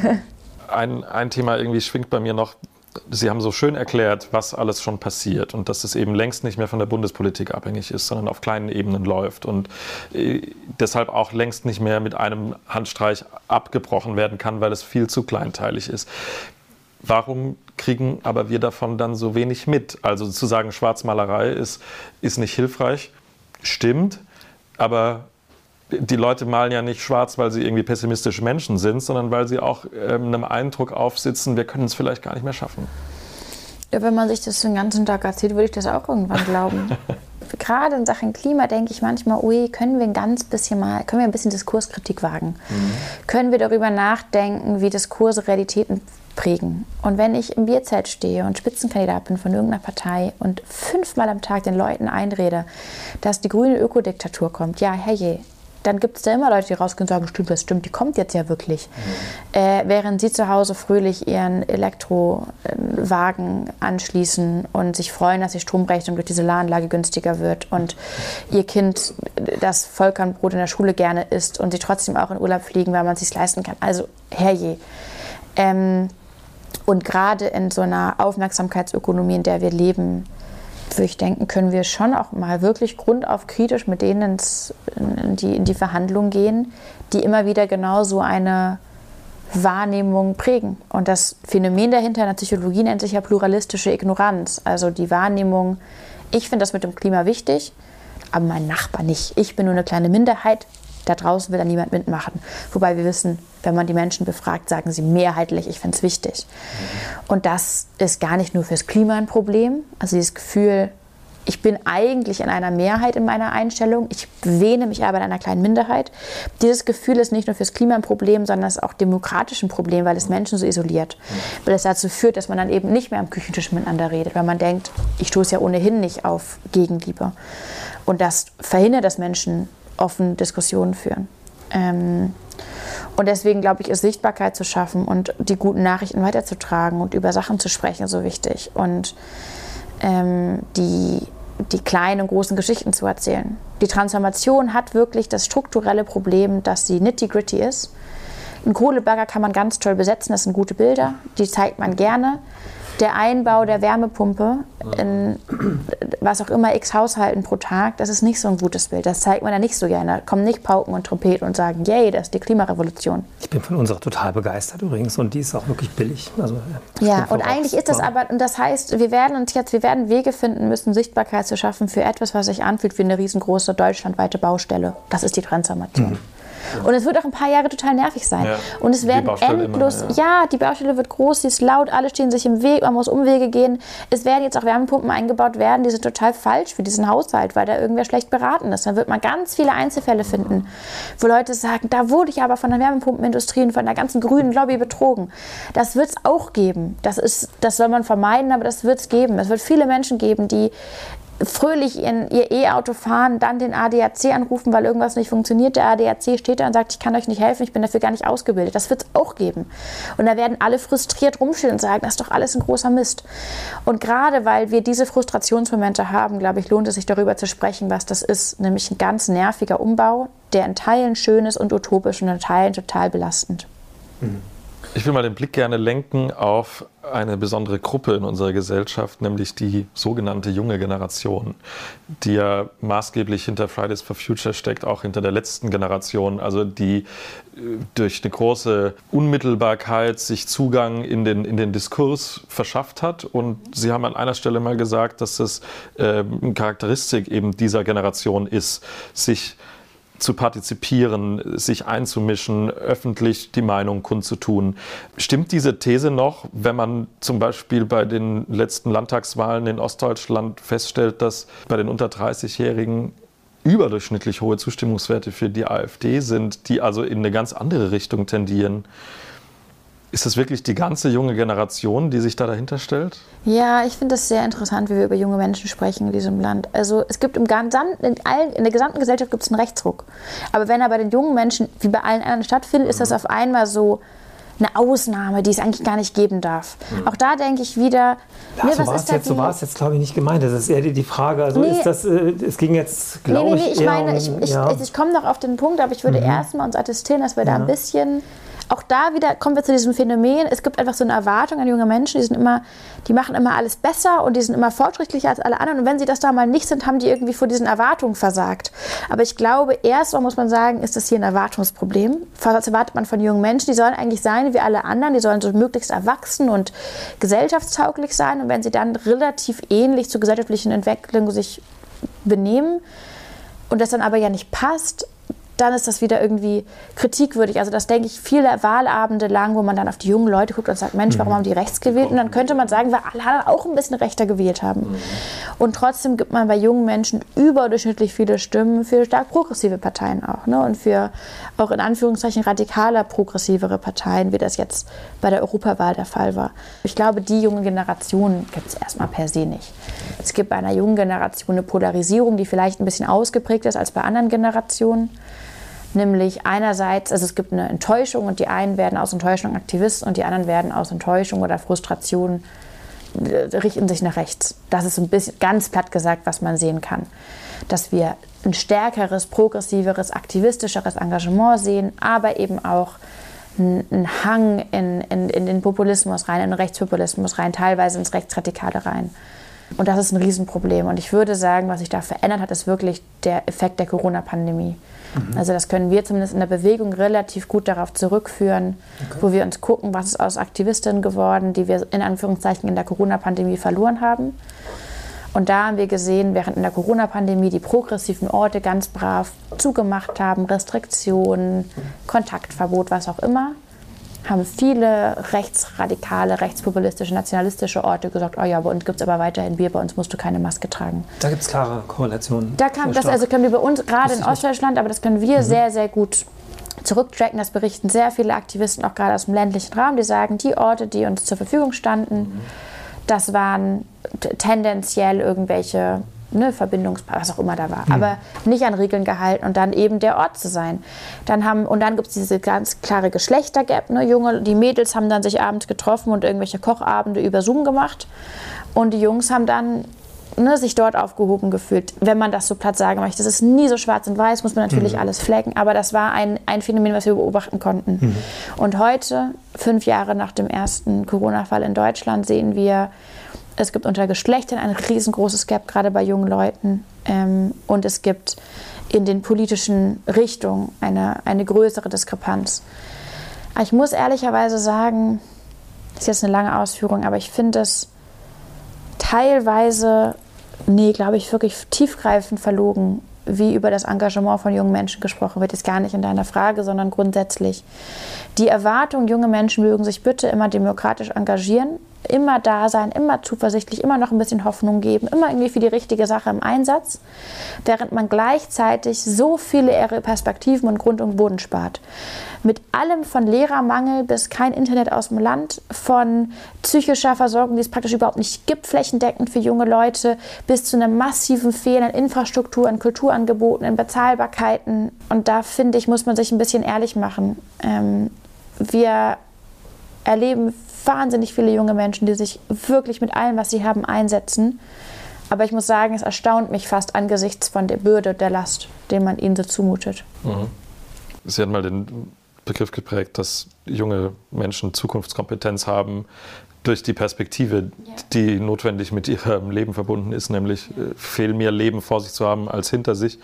Ein Thema irgendwie schwingt bei mir noch. Sie haben so schön erklärt, was alles schon passiert und dass es eben längst nicht mehr von der Bundespolitik abhängig ist, sondern auf kleinen Ebenen läuft und deshalb auch längst nicht mehr mit einem Handstreich abgebrochen werden kann, weil es viel zu kleinteilig ist. Warum kriegen aber wir davon dann so wenig mit? Also zu sagen, Schwarzmalerei ist nicht hilfreich, stimmt, aber die Leute malen ja nicht schwarz, weil sie irgendwie pessimistische Menschen sind, sondern weil sie auch einem Eindruck aufsitzen, wir können es vielleicht gar nicht mehr schaffen. Ja, wenn man sich das den ganzen Tag erzählt, würde ich das auch irgendwann glauben. Gerade in Sachen Klima denke ich manchmal, können wir ein bisschen Diskurskritik wagen? Können wir darüber nachdenken, wie Diskurse Realitäten prägen? Und wenn ich im Bierzelt stehe und Spitzenkandidat bin von irgendeiner Partei und 5-mal am Tag den Leuten einrede, dass die grüne Ökodiktatur kommt, ja, herrje, dann gibt es da immer Leute, die rausgehen und sagen, stimmt, das stimmt, die kommt jetzt ja wirklich. Während sie zu Hause fröhlich ihren Elektrowagen anschließen und sich freuen, dass die Stromrechnung durch die Solaranlage günstiger wird und ihr Kind das Vollkornbrot in der Schule gerne isst und sie trotzdem auch in Urlaub fliegen, weil man es sich leisten kann. Also herrje. Und gerade in so einer Aufmerksamkeitsökonomie, in der wir leben, würde ich denken, können wir schon auch mal wirklich grundauf kritisch mit denen in die Verhandlungen gehen, die immer wieder genau so eine Wahrnehmung prägen. Und das Phänomen dahinter in der Psychologie nennt sich ja pluralistische Ignoranz. Also die Wahrnehmung, ich finde das mit dem Klima wichtig, aber mein Nachbar nicht. Ich bin nur eine kleine Minderheit, da draußen will da niemand mitmachen. Wobei wir wissen, wenn man die Menschen befragt, sagen sie mehrheitlich, ich finde es wichtig. Und das ist gar nicht nur fürs Klima ein Problem. Also dieses Gefühl, ich bin eigentlich in einer Mehrheit in meiner Einstellung, ich wähne mich aber in einer kleinen Minderheit. Dieses Gefühl ist nicht nur fürs Klima ein Problem, sondern es ist auch demokratisch ein Problem, weil es Menschen so isoliert. Weil es dazu führt, dass man dann eben nicht mehr am Küchentisch miteinander redet, weil man denkt, ich stoße ja ohnehin nicht auf Gegenliebe. Und das verhindert, dass Menschen offen Diskussionen führen. Und deswegen, glaube ich, ist Sichtbarkeit zu schaffen und die guten Nachrichten weiterzutragen und über Sachen zu sprechen so wichtig. Und die kleinen und großen Geschichten zu erzählen. Die Transformation hat wirklich das strukturelle Problem, dass sie nitty-gritty ist. Einen Kohlebagger kann man ganz toll besetzen, das sind gute Bilder, die zeigt man gerne. Der Einbau der Wärmepumpe in was auch immer x Haushalten pro Tag, das ist nicht so ein gutes Bild. Das zeigt man ja nicht so gerne. Da kommen nicht Pauken und Trompeten und sagen, yay, das ist die Klimarevolution. Ich bin von unserer total begeistert übrigens und die ist auch wirklich billig. Also, ja, und eigentlich ist das aber, und das heißt, wir werden Wege finden müssen, Sichtbarkeit zu schaffen für etwas, was sich anfühlt wie eine riesengroße deutschlandweite Baustelle. Das ist die Transformation. Und es wird auch ein paar Jahre total nervig sein. Ja, und es werden endlos, die Baustelle wird groß, sie ist laut, alle stehen sich im Weg, man muss Umwege gehen. Es werden jetzt auch Wärmepumpen eingebaut werden, die sind total falsch für diesen Haushalt, weil da irgendwer schlecht beraten ist. Dann wird man ganz viele Einzelfälle finden, wo Leute sagen, da wurde ich aber von der Wärmepumpenindustrie und von der ganzen grünen Lobby betrogen. Das wird es auch geben. Das soll man vermeiden, aber das wird es geben. Es wird viele Menschen geben, die fröhlich ihr E-Auto fahren, dann den ADAC anrufen, weil irgendwas nicht funktioniert. Der ADAC steht da und sagt, ich kann euch nicht helfen, ich bin dafür gar nicht ausgebildet. Das wird es auch geben. Und da werden alle frustriert rumstehen und sagen, das ist doch alles ein großer Mist. Und gerade weil wir diese Frustrationsmomente haben, glaube ich, lohnt es sich darüber zu sprechen, was das ist. Nämlich ein ganz nerviger Umbau, der in Teilen schön ist und utopisch und in Teilen total belastend. Ich will mal den Blick gerne lenken auf eine besondere Gruppe in unserer Gesellschaft, nämlich die sogenannte junge Generation, die ja maßgeblich hinter Fridays for Future steckt, auch hinter der letzten Generation, also die durch eine große Unmittelbarkeit sich Zugang in den Diskurs verschafft hat. Und Sie haben an einer Stelle mal gesagt, dass das eine Charakteristik eben dieser Generation ist, sich zu partizipieren, sich einzumischen, öffentlich die Meinung kundzutun. Stimmt diese These noch, wenn man zum Beispiel bei den letzten Landtagswahlen in Ostdeutschland feststellt, dass bei den unter 30-Jährigen überdurchschnittlich hohe Zustimmungswerte für die AfD sind, die also in eine ganz andere Richtung tendieren? Ist das wirklich die ganze junge Generation, die sich da dahinter stellt? Ja, ich finde das sehr interessant, wie wir über junge Menschen sprechen in diesem Land. Also es gibt in der gesamten Gesellschaft gibt es einen Rechtsruck. Aber wenn er bei den jungen Menschen, wie bei allen anderen stattfindet, ist das auf einmal so eine Ausnahme, die es eigentlich gar nicht geben darf. Auch da denke ich wieder, so war es jetzt, glaube ich, nicht gemeint. Das ist eher die Frage, also ist das, es ging jetzt, glaube ich, ich komme noch auf den Punkt, aber ich würde erstmal uns attestieren, dass wir da ein bisschen... Auch da wieder kommen wir zu diesem Phänomen, es gibt einfach so eine Erwartung an junge Menschen, die machen immer alles besser und die sind immer fortschrittlicher als alle anderen. Und wenn sie das da mal nicht sind, haben die irgendwie vor diesen Erwartungen versagt. Aber ich glaube, erstmal muss man sagen, ist das hier ein Erwartungsproblem. Was erwartet man von jungen Menschen? Die sollen eigentlich sein wie alle anderen, die sollen so möglichst erwachsen und gesellschaftstauglich sein. Und wenn sie dann relativ ähnlich zur gesellschaftlichen Entwicklung sich benehmen und das dann aber ja nicht passt, dann ist das wieder irgendwie kritikwürdig. Also das denke ich viele Wahlabende lang, wo man dann auf die jungen Leute guckt und sagt, Mensch, warum haben die rechts gewählt? Und dann könnte man sagen, weil alle anderen auch ein bisschen rechter gewählt haben. Und trotzdem gibt man bei jungen Menschen überdurchschnittlich viele Stimmen für stark progressive Parteien auch. Ne? Und für auch in Anführungszeichen radikaler progressivere Parteien, wie das jetzt bei der Europawahl der Fall war. Ich glaube, die junge Generation gibt es erstmal per se nicht. Es gibt bei einer jungen Generation eine Polarisierung, die vielleicht ein bisschen ausgeprägt ist als bei anderen Generationen. Nämlich einerseits, also es gibt eine Enttäuschung und die einen werden aus Enttäuschung Aktivisten und die anderen werden aus Enttäuschung oder Frustration richten sich nach rechts. Das ist so ein bisschen, ganz platt gesagt, was man sehen kann. Dass wir ein stärkeres, progressiveres, aktivistischeres Engagement sehen, aber eben auch einen Hang in den Populismus rein, in den Rechtspopulismus rein, teilweise ins Rechtsradikale rein. Und das ist ein Riesenproblem. Und ich würde sagen, was sich da verändert hat, ist wirklich der Effekt der Corona-Pandemie. Also das können wir zumindest in der Bewegung relativ gut darauf zurückführen, wo wir uns gucken, was ist aus Aktivistinnen geworden, die wir in Anführungszeichen in der Corona-Pandemie verloren haben. Und da haben wir gesehen, während in der Corona-Pandemie die progressiven Orte ganz brav zugemacht haben, Restriktionen, Kontaktverbot, was auch immer, haben viele rechtsradikale, rechtspopulistische, nationalistische Orte gesagt, oh ja, bei uns gibt es aber weiterhin Bier, bei uns musst du keine Maske tragen. Da gibt es klare Korrelationen. Das können wir bei uns, gerade in Ostdeutschland, aber das können wir sehr, sehr gut zurücktracken. Das berichten sehr viele Aktivisten, auch gerade aus dem ländlichen Raum, die sagen, die Orte, die uns zur Verfügung standen, das waren tendenziell irgendwelche was auch immer da war, aber nicht an Regeln gehalten und dann eben der Ort zu sein. Dann gibt es diese ganz klare Geschlechtergap. Die Mädels haben dann sich abends getroffen und irgendwelche Kochabende über Zoom gemacht und die Jungs haben dann sich dort aufgehoben gefühlt. Wenn man das so platt sagen möchte, das ist nie so schwarz und weiß, muss man natürlich alles flaggen, aber das war ein Phänomen, was wir beobachten konnten. Und heute, 5 Jahre nach dem ersten Corona-Fall in Deutschland, sehen wir, es gibt unter Geschlechtern ein riesengroßes Gap, gerade bei jungen Leuten. Und es gibt in den politischen Richtungen eine größere Diskrepanz. Aber ich muss ehrlicherweise sagen, das ist jetzt eine lange Ausführung, aber ich finde es teilweise, glaube ich, wirklich tiefgreifend verlogen, wie über das Engagement von jungen Menschen gesprochen wird. Jetzt gar nicht in deiner Frage, sondern grundsätzlich. Die Erwartung, junge Menschen mögen sich bitte immer demokratisch engagieren, immer da sein, immer zuversichtlich, immer noch ein bisschen Hoffnung geben, immer irgendwie für die richtige Sache im Einsatz, während man gleichzeitig so viele Perspektiven und Grund und Boden spart. Mit allem von Lehrermangel bis kein Internet aus dem Land, von psychischer Versorgung, die es praktisch überhaupt nicht gibt, flächendeckend für junge Leute, bis zu einem massiven Fehlen an Infrastruktur, an Kulturangeboten, in Bezahlbarkeiten. Und da, finde ich, muss man sich ein bisschen ehrlich machen. Wir erleben wahnsinnig viele junge Menschen, die sich wirklich mit allem, was sie haben, einsetzen. Aber ich muss sagen, es erstaunt mich fast angesichts von der Bürde und der Last, den man ihnen so zumutet. Sie hat mal den Begriff geprägt, dass junge Menschen Zukunftskompetenz haben durch die Perspektive, die notwendig mit ihrem Leben verbunden ist, nämlich viel mehr Leben vor sich zu haben als hinter sich.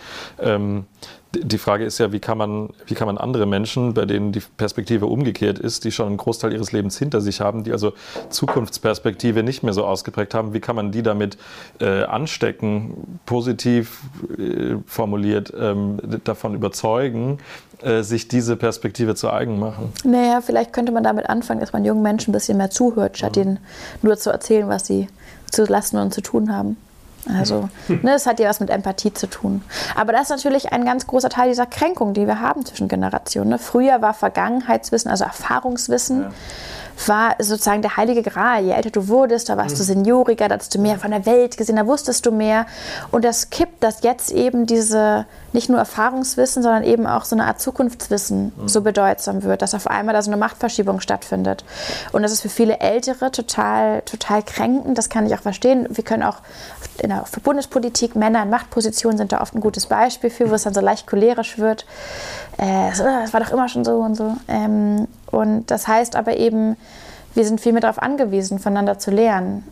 Die Frage ist ja, wie kann man andere Menschen, bei denen die Perspektive umgekehrt ist, die schon einen Großteil ihres Lebens hinter sich haben, die also Zukunftsperspektive nicht mehr so ausgeprägt haben, wie kann man die damit anstecken, positiv formuliert, davon überzeugen, sich diese Perspektive zu eigen machen? Naja, vielleicht könnte man damit anfangen, dass man jungen Menschen ein bisschen mehr zuhört, statt ihnen nur zu erzählen, was sie zu lassen und zu tun haben. Also, es hat ja was mit Empathie zu tun. Aber das ist natürlich ein ganz großer Teil dieser Kränkung, die wir haben zwischen Generationen. Früher war Vergangenheitswissen, also Erfahrungswissen, war sozusagen der heilige Gral. Je älter du wurdest, da warst du senioriger, da hast du mehr von der Welt gesehen, da wusstest du mehr. Und das kippt, dass jetzt eben diese nicht nur Erfahrungswissen, sondern eben auch so eine Art Zukunftswissen so bedeutsam wird, dass auf einmal da so eine Machtverschiebung stattfindet. Und das ist für viele Ältere total kränkend, das kann ich auch verstehen. Wir können auch in der Bundespolitik, Männer in Machtpositionen sind da oft ein gutes Beispiel für, wo es dann so leicht cholerisch wird. Das war doch immer schon so und so. Und das heißt aber eben, wir sind viel mehr darauf angewiesen, voneinander zu lernen.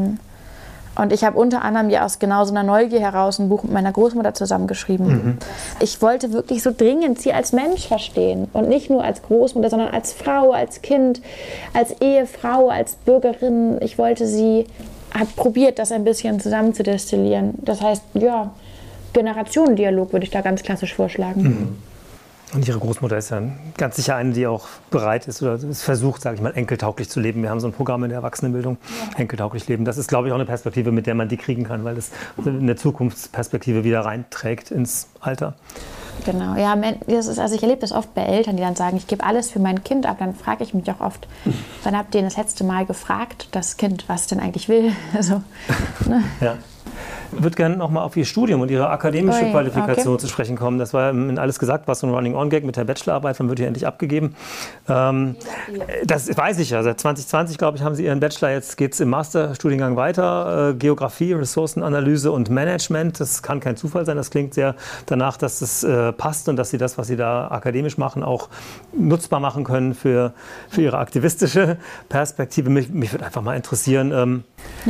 Und ich habe unter anderem ja aus genau so einer Neugier heraus ein Buch mit meiner Großmutter zusammengeschrieben. Ich wollte wirklich so dringend sie als Mensch verstehen und nicht nur als Großmutter, sondern als Frau, als Kind, als Ehefrau, als Bürgerin. Ich wollte sie, habe probiert, das ein bisschen zusammenzudestillieren. Das heißt, ja, Generationendialog würde ich da ganz klassisch vorschlagen. Und Ihre Großmutter ist ja ganz sicher eine, die auch bereit ist oder es versucht, sage ich mal, enkeltauglich zu leben. Wir haben so ein Programm in der Erwachsenenbildung, enkeltauglich leben. Das ist, glaube ich, auch eine Perspektive, mit der man die kriegen kann, weil es eine Zukunftsperspektive wieder reinträgt ins Alter. Genau, ja, also ich erlebe das oft bei Eltern, die dann sagen, ich gebe alles für mein Kind, aber dann frage ich mich auch oft, wann habt ihr das letzte Mal gefragt, das Kind, was es denn eigentlich will? Also, Ja. Ich würde gerne nochmal auf Ihr Studium und Ihre akademische Qualifikation zu sprechen kommen. Das war in Alles gesagt, was so ein Running-on-Gag mit der Bachelorarbeit, wann wird hier endlich abgegeben? Das weiß ich ja. Seit 2020, glaube ich, haben Sie Ihren Bachelor. Jetzt geht es im Masterstudiengang weiter. Geografie, Ressourcenanalyse und Management. Das kann kein Zufall sein. Das klingt sehr danach, dass das passt und dass Sie das, was Sie da akademisch machen, auch nutzbar machen können für Ihre aktivistische Perspektive. Mich würde einfach mal interessieren,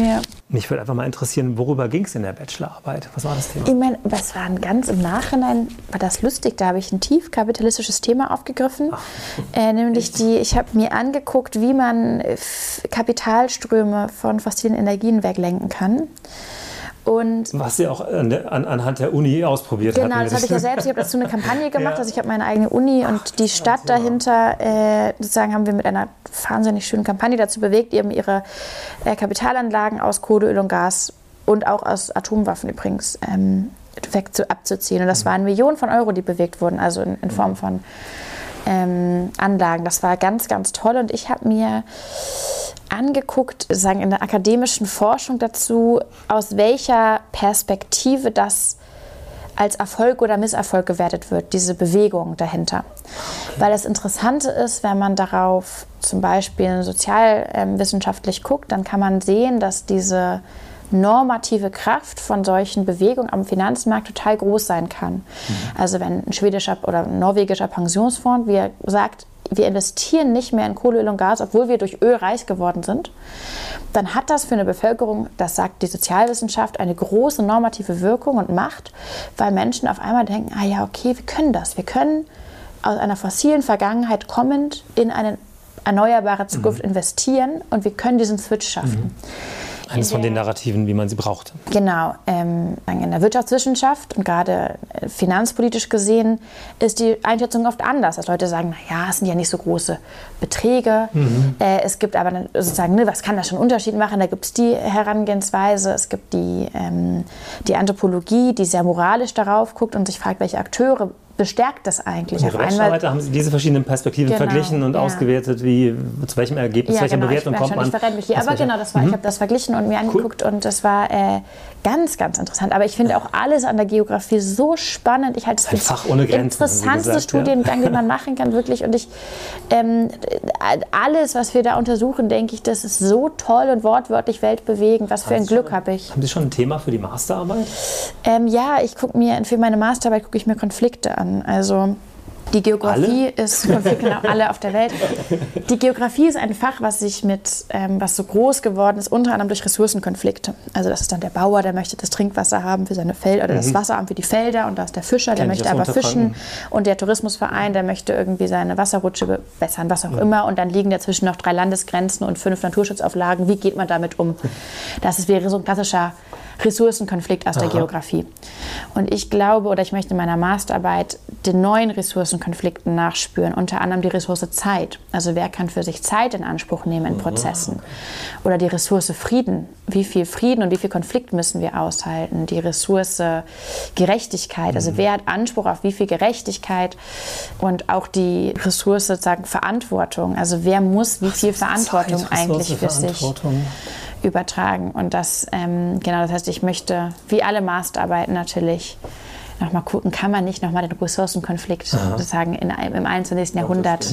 worüber ging es in der Bachelorarbeit? Was war das Thema? Ich meine, das war ganz im Nachhinein, war das lustig, da habe ich ein tief kapitalistisches Thema aufgegriffen. Nämlich ich habe mir angeguckt, wie man Kapitalströme von fossilen Energien weglenken kann. Und was Sie auch anhand der Uni ausprobiert haben. Genau, das habe ich ja selbst. Ich habe dazu eine Kampagne gemacht. Also ich habe meine eigene Uni und die Stadt dahinter, sozusagen haben wir mit einer wahnsinnig schönen Kampagne dazu bewegt, eben ihre Kapitalanlagen aus Kohle, Öl und Gas und auch aus Atomwaffen übrigens abzuziehen. Und das waren Millionen von Euro, die bewegt wurden, also in Form von Anlagen. Das war ganz, ganz toll. Und ich habe mir angeguckt, sagen in der akademischen Forschung dazu, aus welcher Perspektive das als Erfolg oder Misserfolg gewertet wird, diese Bewegung dahinter. Weil das Interessante ist, wenn man darauf zum Beispiel sozialwissenschaftlich guckt, dann kann man sehen, dass diese normative Kraft von solchen Bewegungen am Finanzmarkt total groß sein kann. Also wenn ein schwedischer oder ein norwegischer Pensionsfonds, wie er sagt, wir investieren nicht mehr in Kohle, Öl und Gas, obwohl wir durch Öl reich geworden sind, dann hat das für eine Bevölkerung, das sagt die Sozialwissenschaft, eine große normative Wirkung und Macht, weil Menschen auf einmal denken, wir können das. Wir können aus einer fossilen Vergangenheit kommend in eine erneuerbare Zukunft investieren und wir können diesen Switch schaffen. Eines von den Narrativen, wie man sie braucht. Genau. In der Wirtschaftswissenschaft und gerade finanzpolitisch gesehen ist die Einschätzung oft anders. Dass Leute sagen, es sind ja nicht so große Beträge. Es gibt aber sozusagen, was kann das schon einen Unterschied machen? Da gibt es die Herangehensweise, es gibt die Anthropologie, die sehr moralisch darauf guckt und sich fragt, welche Akteure bestärkt das eigentlich? Auf einmal haben Sie diese verschiedenen Perspektiven verglichen und ausgewertet, zu welchem Ergebnis, welcher Bewertung kommt man. Ich verrate mich hier, aber genau, ich habe das verglichen und mir angeguckt und das war ganz, ganz interessant. Aber ich finde auch alles an der Geografie so spannend. Ich halte es für den interessanteste Studiengang, den man machen kann, wirklich. Und alles, was wir da untersuchen, denke ich, das ist so toll und wortwörtlich weltbewegend. Was für ein Glück habe ich. Haben Sie schon ein Thema für die Masterarbeit? Für meine Masterarbeit gucke ich mir Konflikte an. Also die Geografie ist alle auf der Welt. Die Geografie ist ein Fach, was so groß geworden ist, unter anderem durch Ressourcenkonflikte. Also das ist dann der Bauer, der möchte das Trinkwasser haben für seine Felder oder das Wasseramt für die Felder und da ist der Fischer, der möchte aber fischen und der Tourismusverein, der möchte irgendwie seine Wasserrutsche verbessern, was auch immer und dann liegen dazwischen noch 3 Landesgrenzen und 5 Naturschutzauflagen. Wie geht man damit um? Wäre so ein klassischer Ressourcenkonflikt aus der Geografie. Und ich glaube, oder ich möchte in meiner Masterarbeit den neuen Ressourcenkonflikten nachspüren, unter anderem die Ressource Zeit. Also wer kann für sich Zeit in Anspruch nehmen in Prozessen? Oder die Ressource Frieden. Wie viel Frieden und wie viel Konflikt müssen wir aushalten? Die Ressource Gerechtigkeit. Also wer hat Anspruch auf wie viel Gerechtigkeit? Und auch die Ressource sozusagen Verantwortung. Also wer muss wie viel Verantwortung eigentlich für sich übertragen. Und das heißt, ich möchte, wie alle Masterarbeiten natürlich, nochmal gucken, kann man nicht nochmal den Ressourcenkonflikt sozusagen im 21. Jahrhundert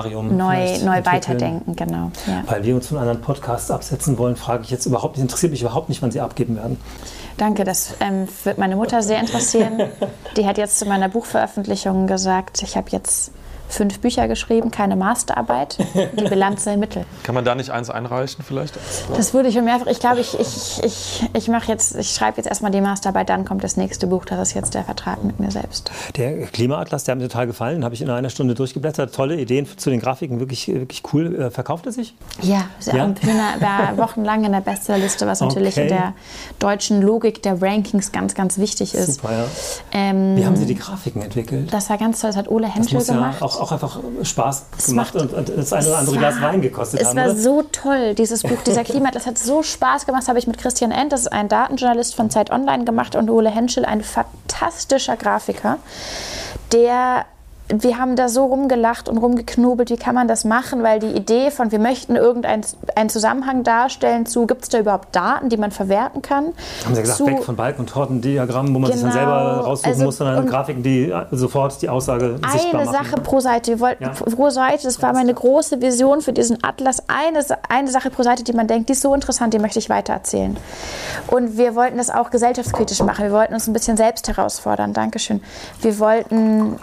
neu weiterdenken. Genau, ja. Weil wir uns von anderen Podcasts absetzen wollen, frage ich jetzt interessiert mich überhaupt nicht, wann Sie abgeben werden. Danke, das wird meine Mutter sehr interessieren. Die hat jetzt zu meiner Buchveröffentlichung gesagt, ich habe jetzt 5 Bücher geschrieben, keine Masterarbeit, die Bilanz der Mittel. Kann man da nicht eins einreichen vielleicht? Das würde ich mir mehrfach, ich glaube, ich schreibe jetzt erstmal die Masterarbeit, dann kommt das nächste Buch, das ist jetzt der Vertrag mit mir selbst. Der Klimaatlas, der hat mir total gefallen, habe ich in einer Stunde durchgeblättert, tolle Ideen zu den Grafiken, wirklich cool. Verkauft er sich? Ja, war wochenlang in der Bestsellerliste, was natürlich in der deutschen Logik der Rankings ganz, ganz wichtig ist. Super, ja. Wie haben Sie die Grafiken entwickelt? Das war ganz toll, das hat Ole Henschel gemacht. Ja auch einfach Spaß gemacht und das eine oder andere Glas Wein gekostet haben. Es war so toll, dieses Buch, dieser Klimaatlas hat so Spaß gemacht. Das habe ich mit Christian End, das ist ein Datenjournalist von Zeit Online gemacht und Ole Henschel, ein fantastischer Grafiker, der wir haben da so rumgelacht und rumgeknobelt, wie kann man das machen, weil die Idee von, wir möchten irgendeinen Zusammenhang darstellen zu, gibt es da überhaupt Daten, die man verwerten kann? Haben Sie gesagt, weg von Balken- und Tortendiagrammen, wo man sich dann selber raussuchen muss, sondern Grafiken, die sofort die Aussage sichtbar machen. Eine Sache pro Seite. Wir wollten pro Seite, das war meine große Vision für diesen Atlas, eine Sache pro Seite, die man denkt, die ist so interessant, die möchte ich weitererzählen. Und wir wollten das auch gesellschaftskritisch machen, wir wollten uns ein bisschen selbst herausfordern, Dankeschön. Wir wollten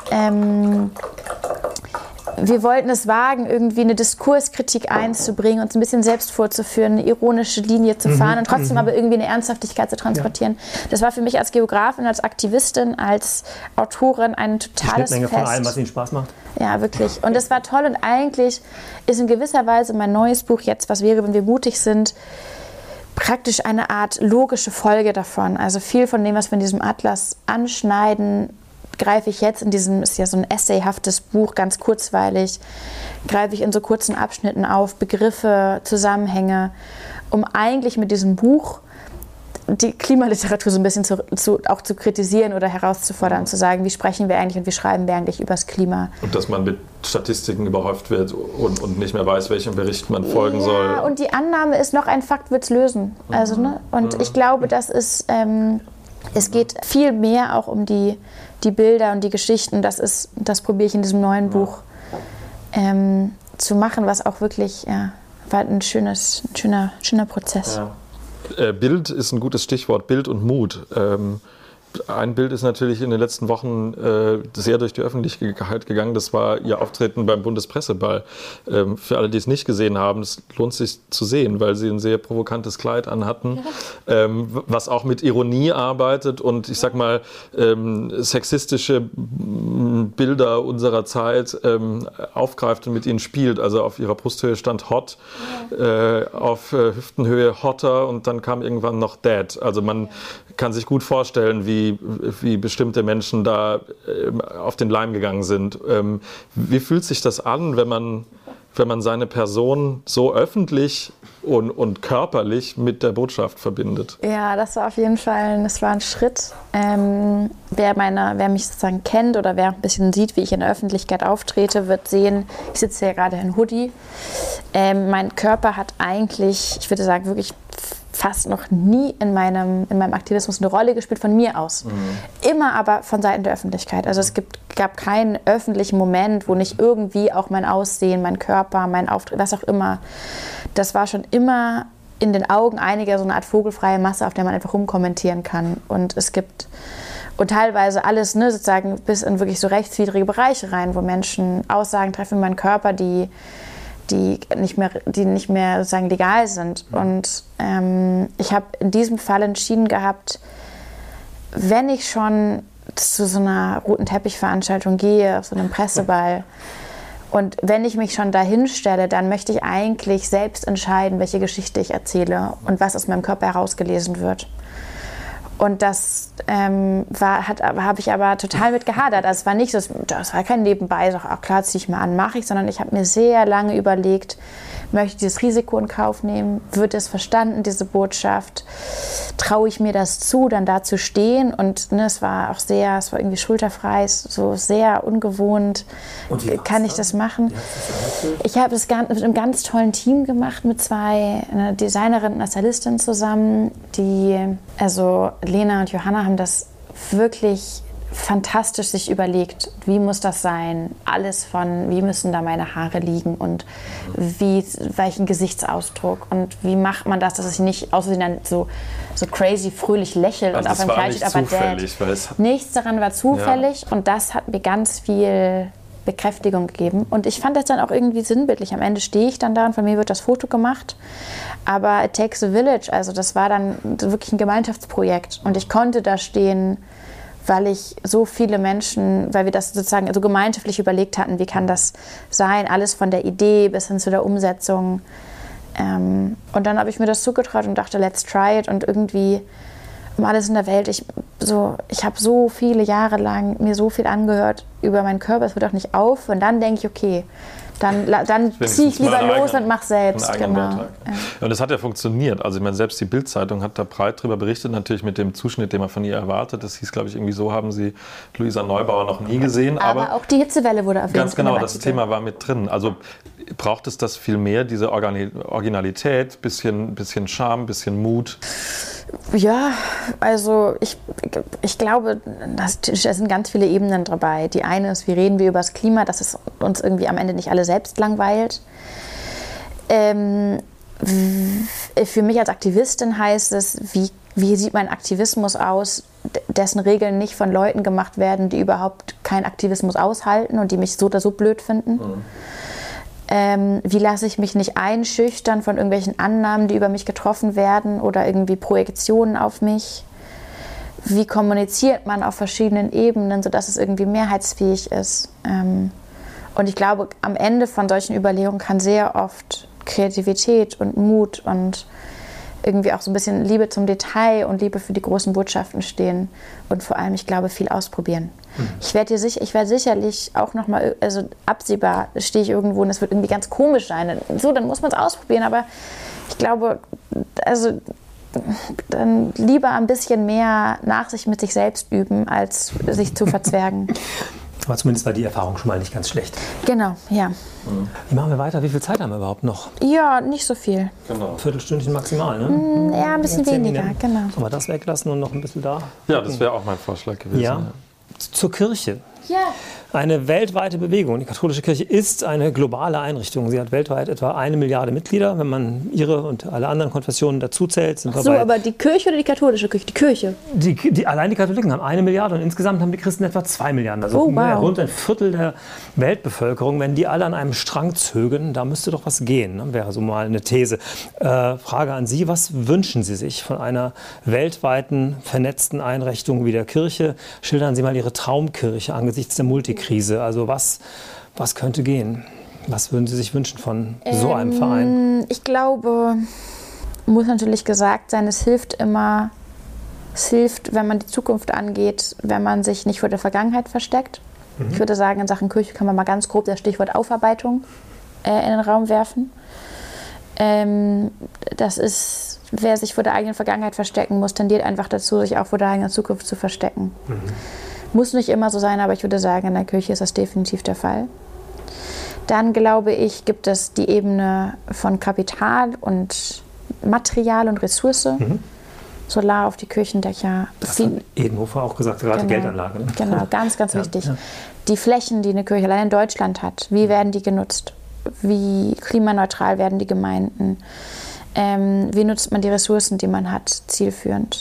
es wagen, irgendwie eine Diskurskritik einzubringen, uns ein bisschen selbst vorzuführen, eine ironische Linie zu fahren und trotzdem aber irgendwie eine Ernsthaftigkeit zu transportieren. Ja. Das war für mich als Geografin, als Aktivistin, als Autorin ein totales Schnittmenge Fest. von allem, was Ihnen Spaß macht. Ja, wirklich. Und das war toll und eigentlich ist in gewisser Weise mein neues Buch jetzt, was wäre, wenn wir mutig sind, praktisch eine Art logische Folge davon. Also viel von dem, was wir in diesem Atlas anschneiden, greife ich jetzt in diesem, ist ja so ein essayhaftes Buch, ganz kurzweilig, greife ich in so kurzen Abschnitten auf, Begriffe, Zusammenhänge, um eigentlich mit diesem Buch die Klimaliteratur so ein bisschen auch zu kritisieren oder herauszufordern, zu sagen, wie sprechen wir eigentlich und wie schreiben wir eigentlich über das Klima. Und dass man mit Statistiken überhäuft wird und nicht mehr weiß, welchem Bericht man folgen soll. Ja, und die Annahme ist, noch ein Fakt wird es lösen. Also, ne? Und ich glaube, das ist, es geht viel mehr auch um die Bilder und die Geschichten. Das probiere ich in diesem neuen Buch zu machen, was auch wirklich war ein schöner Prozess. Ja. Bild ist ein gutes Stichwort, Bild und Mut. Ein Bild ist natürlich in den letzten Wochen sehr durch die Öffentlichkeit gegangen. Das war Ihr Auftreten beim Bundespresseball. Für alle, die es nicht gesehen haben, es lohnt sich zu sehen, weil Sie ein sehr provokantes Kleid anhatten, was auch mit Ironie arbeitet und ich sag mal sexistische Bilder unserer Zeit aufgreift und mit ihnen spielt. Also auf Ihrer Brusthöhe stand Hot, auf Hüftenhöhe Hotter und dann kam irgendwann noch Dad. Also man kann sich gut vorstellen, wie bestimmte Menschen da auf den Leim gegangen sind. Wie fühlt sich das an, wenn man seine Person so öffentlich und körperlich mit der Botschaft verbindet? Ja, das war auf jeden Fall ein Schritt. Wer mich sozusagen kennt oder wer ein bisschen sieht, wie ich in der Öffentlichkeit auftrete, wird sehen, ich sitze ja gerade in Hoodie. Mein Körper hat eigentlich, ich würde sagen, wirklich fast noch nie in meinem Aktivismus eine Rolle gespielt, von mir aus. Immer aber von Seiten der Öffentlichkeit. Also es gab keinen öffentlichen Moment, wo nicht irgendwie auch mein Aussehen, mein Körper, mein Auftritt, was auch immer, das war schon immer in den Augen einiger so eine Art vogelfreie Masse, auf der man einfach rumkommentieren kann. Und es gibt teilweise alles, ne, sozusagen bis in wirklich so rechtswidrige Bereiche rein, wo Menschen Aussagen treffen über meinen Körper, die nicht mehr sozusagen legal sind. Und ich habe in diesem Fall entschieden gehabt, wenn ich schon zu so einer roten Teppichveranstaltung gehe, auf so einem Presseball, und wenn ich mich schon dahin stelle, dann möchte ich eigentlich selbst entscheiden, welche Geschichte ich erzähle und was aus meinem Körper herausgelesen wird. Und das habe ich aber total mit gehadert. Also es war nicht so, das war kein Nebenbei, so, klar, ziehe ich mal an, mache ich, sondern ich habe mir sehr lange überlegt, möchte ich dieses Risiko in Kauf nehmen? Wird es verstanden, diese Botschaft? Traue ich mir das zu, dann da zu stehen? Und es war irgendwie schulterfrei, so sehr ungewohnt. Kann ich das machen? Ich habe es mit einem ganz tollen Team gemacht, mit einer Designerin und einer Stylistin zusammen. Also Lena und Johanna haben das wirklich fantastisch sich überlegt, wie muss das sein, alles von, wie müssen da meine Haare liegen und welchen Gesichtsausdruck und wie macht man das, dass es nicht aussieht, dann so crazy fröhlich lächelt also und auf einem Kleid steht, aber Dad. Nichts daran war zufällig und das hat mir ganz viel Bekräftigung gegeben und ich fand das dann auch irgendwie sinnbildlich. Am Ende stehe ich dann da und von mir wird das Foto gemacht, aber It Takes a Village, also das war dann wirklich ein Gemeinschaftsprojekt und ich konnte da stehen, weil ich so viele Menschen, weil wir das sozusagen so gemeinschaftlich überlegt hatten, wie kann das sein, alles von der Idee bis hin zu der Umsetzung. Und dann habe ich mir das zugetraut und dachte, let's try it. Und irgendwie um alles in der Welt, ich ich habe so viele Jahre lang mir so viel angehört über meinen Körper, es wird auch nicht auf. Und dann denke ich, okay, dann ziehe ich lieber los und mache selbst. Genau. Ja. Und das hat ja funktioniert. Also ich meine, selbst die Bild-Zeitung hat da breit drüber berichtet, natürlich mit dem Zuschnitt, den man von ihr erwartet. Das hieß, glaube ich, irgendwie so, haben sie Luisa Neubauer noch nie gesehen. Aber auch die Hitzewelle wurde erwähnt. Ganz genau, das Thema war mit drin. Also braucht es das viel mehr, diese Originalität, bisschen Charme, bisschen Mut? Ja, also ich glaube, da sind ganz viele Ebenen dabei. Die eine ist, wie reden wir über das Klima, dass es uns irgendwie am Ende nicht alle selbst langweilt. Für mich als Aktivistin heißt es, wie sieht mein Aktivismus aus, dessen Regeln nicht von Leuten gemacht werden, die überhaupt keinen Aktivismus aushalten und die mich so oder so blöd finden. Mhm. Wie lasse ich mich nicht einschüchtern von irgendwelchen Annahmen, die über mich getroffen werden oder irgendwie Projektionen auf mich? Wie kommuniziert man auf verschiedenen Ebenen, sodass es irgendwie mehrheitsfähig ist? Und ich glaube, am Ende von solchen Überlegungen kann sehr oft Kreativität und Mut und irgendwie auch so ein bisschen Liebe zum Detail und Liebe für die großen Botschaften stehen und vor allem, ich glaube, viel ausprobieren. Ich werde sicherlich auch nochmal, also absehbar stehe ich irgendwo und das wird irgendwie ganz komisch sein. So, dann muss man es ausprobieren, aber ich glaube, also dann lieber ein bisschen mehr Nachsicht mit sich selbst üben, als sich zu verzwergen. Aber zumindest war die Erfahrung schon mal nicht ganz schlecht. Genau, ja. Wie machen wir weiter? Wie viel Zeit haben wir überhaupt noch? Ja, nicht so viel. Genau. Ein Viertelstündchen maximal, ne? Ja, ein bisschen weniger, genau. Sollen wir das weglassen und noch ein bisschen da? Ja, das wäre auch mein Vorschlag gewesen. Ja. Zur Kirche. Ja. Eine weltweite Bewegung. Die katholische Kirche ist eine globale Einrichtung. Sie hat weltweit etwa 1 Milliarde Mitglieder. Wenn man ihre und alle anderen Konfessionen dazuzählt, sind wir bei... aber die Kirche oder die katholische Kirche? Die Kirche. Allein die Katholiken haben 1 Milliarde und insgesamt haben die Christen etwa 2 Milliarden. Also rund ein Viertel der Weltbevölkerung. Wenn die alle an einem Strang zögen, da müsste doch was gehen, ne? Wäre so mal eine These. Frage an Sie, was wünschen Sie sich von einer weltweiten, vernetzten Einrichtung wie der Kirche? Schildern Sie mal Ihre Traumkirche angesichts der Multikrise. Also was könnte gehen? Was würden Sie sich wünschen von so einem Verein? Ich glaube, muss natürlich gesagt sein, es hilft, wenn man die Zukunft angeht, wenn man sich nicht vor der Vergangenheit versteckt. Ich würde sagen, in Sachen Kirche kann man mal ganz grob das Stichwort Aufarbeitung in den Raum werfen. Das ist, wer sich vor der eigenen Vergangenheit verstecken muss, tendiert einfach dazu, sich auch vor der eigenen Zukunft zu verstecken. Muss nicht immer so sein, aber ich würde sagen, in der Kirche ist das definitiv der Fall. Dann, glaube ich, gibt es die Ebene von Kapital und Material und Ressource. Solar auf die Kirchendächer. Das hat Edenhofer auch gesagt, gerade Geldanlage. Ne? Genau, ganz, ganz wichtig. Ja. Die Flächen, die eine Kirche allein in Deutschland hat, wie werden die genutzt? Wie klimaneutral werden die Gemeinden? Wie nutzt man die Ressourcen, die man hat, zielführend?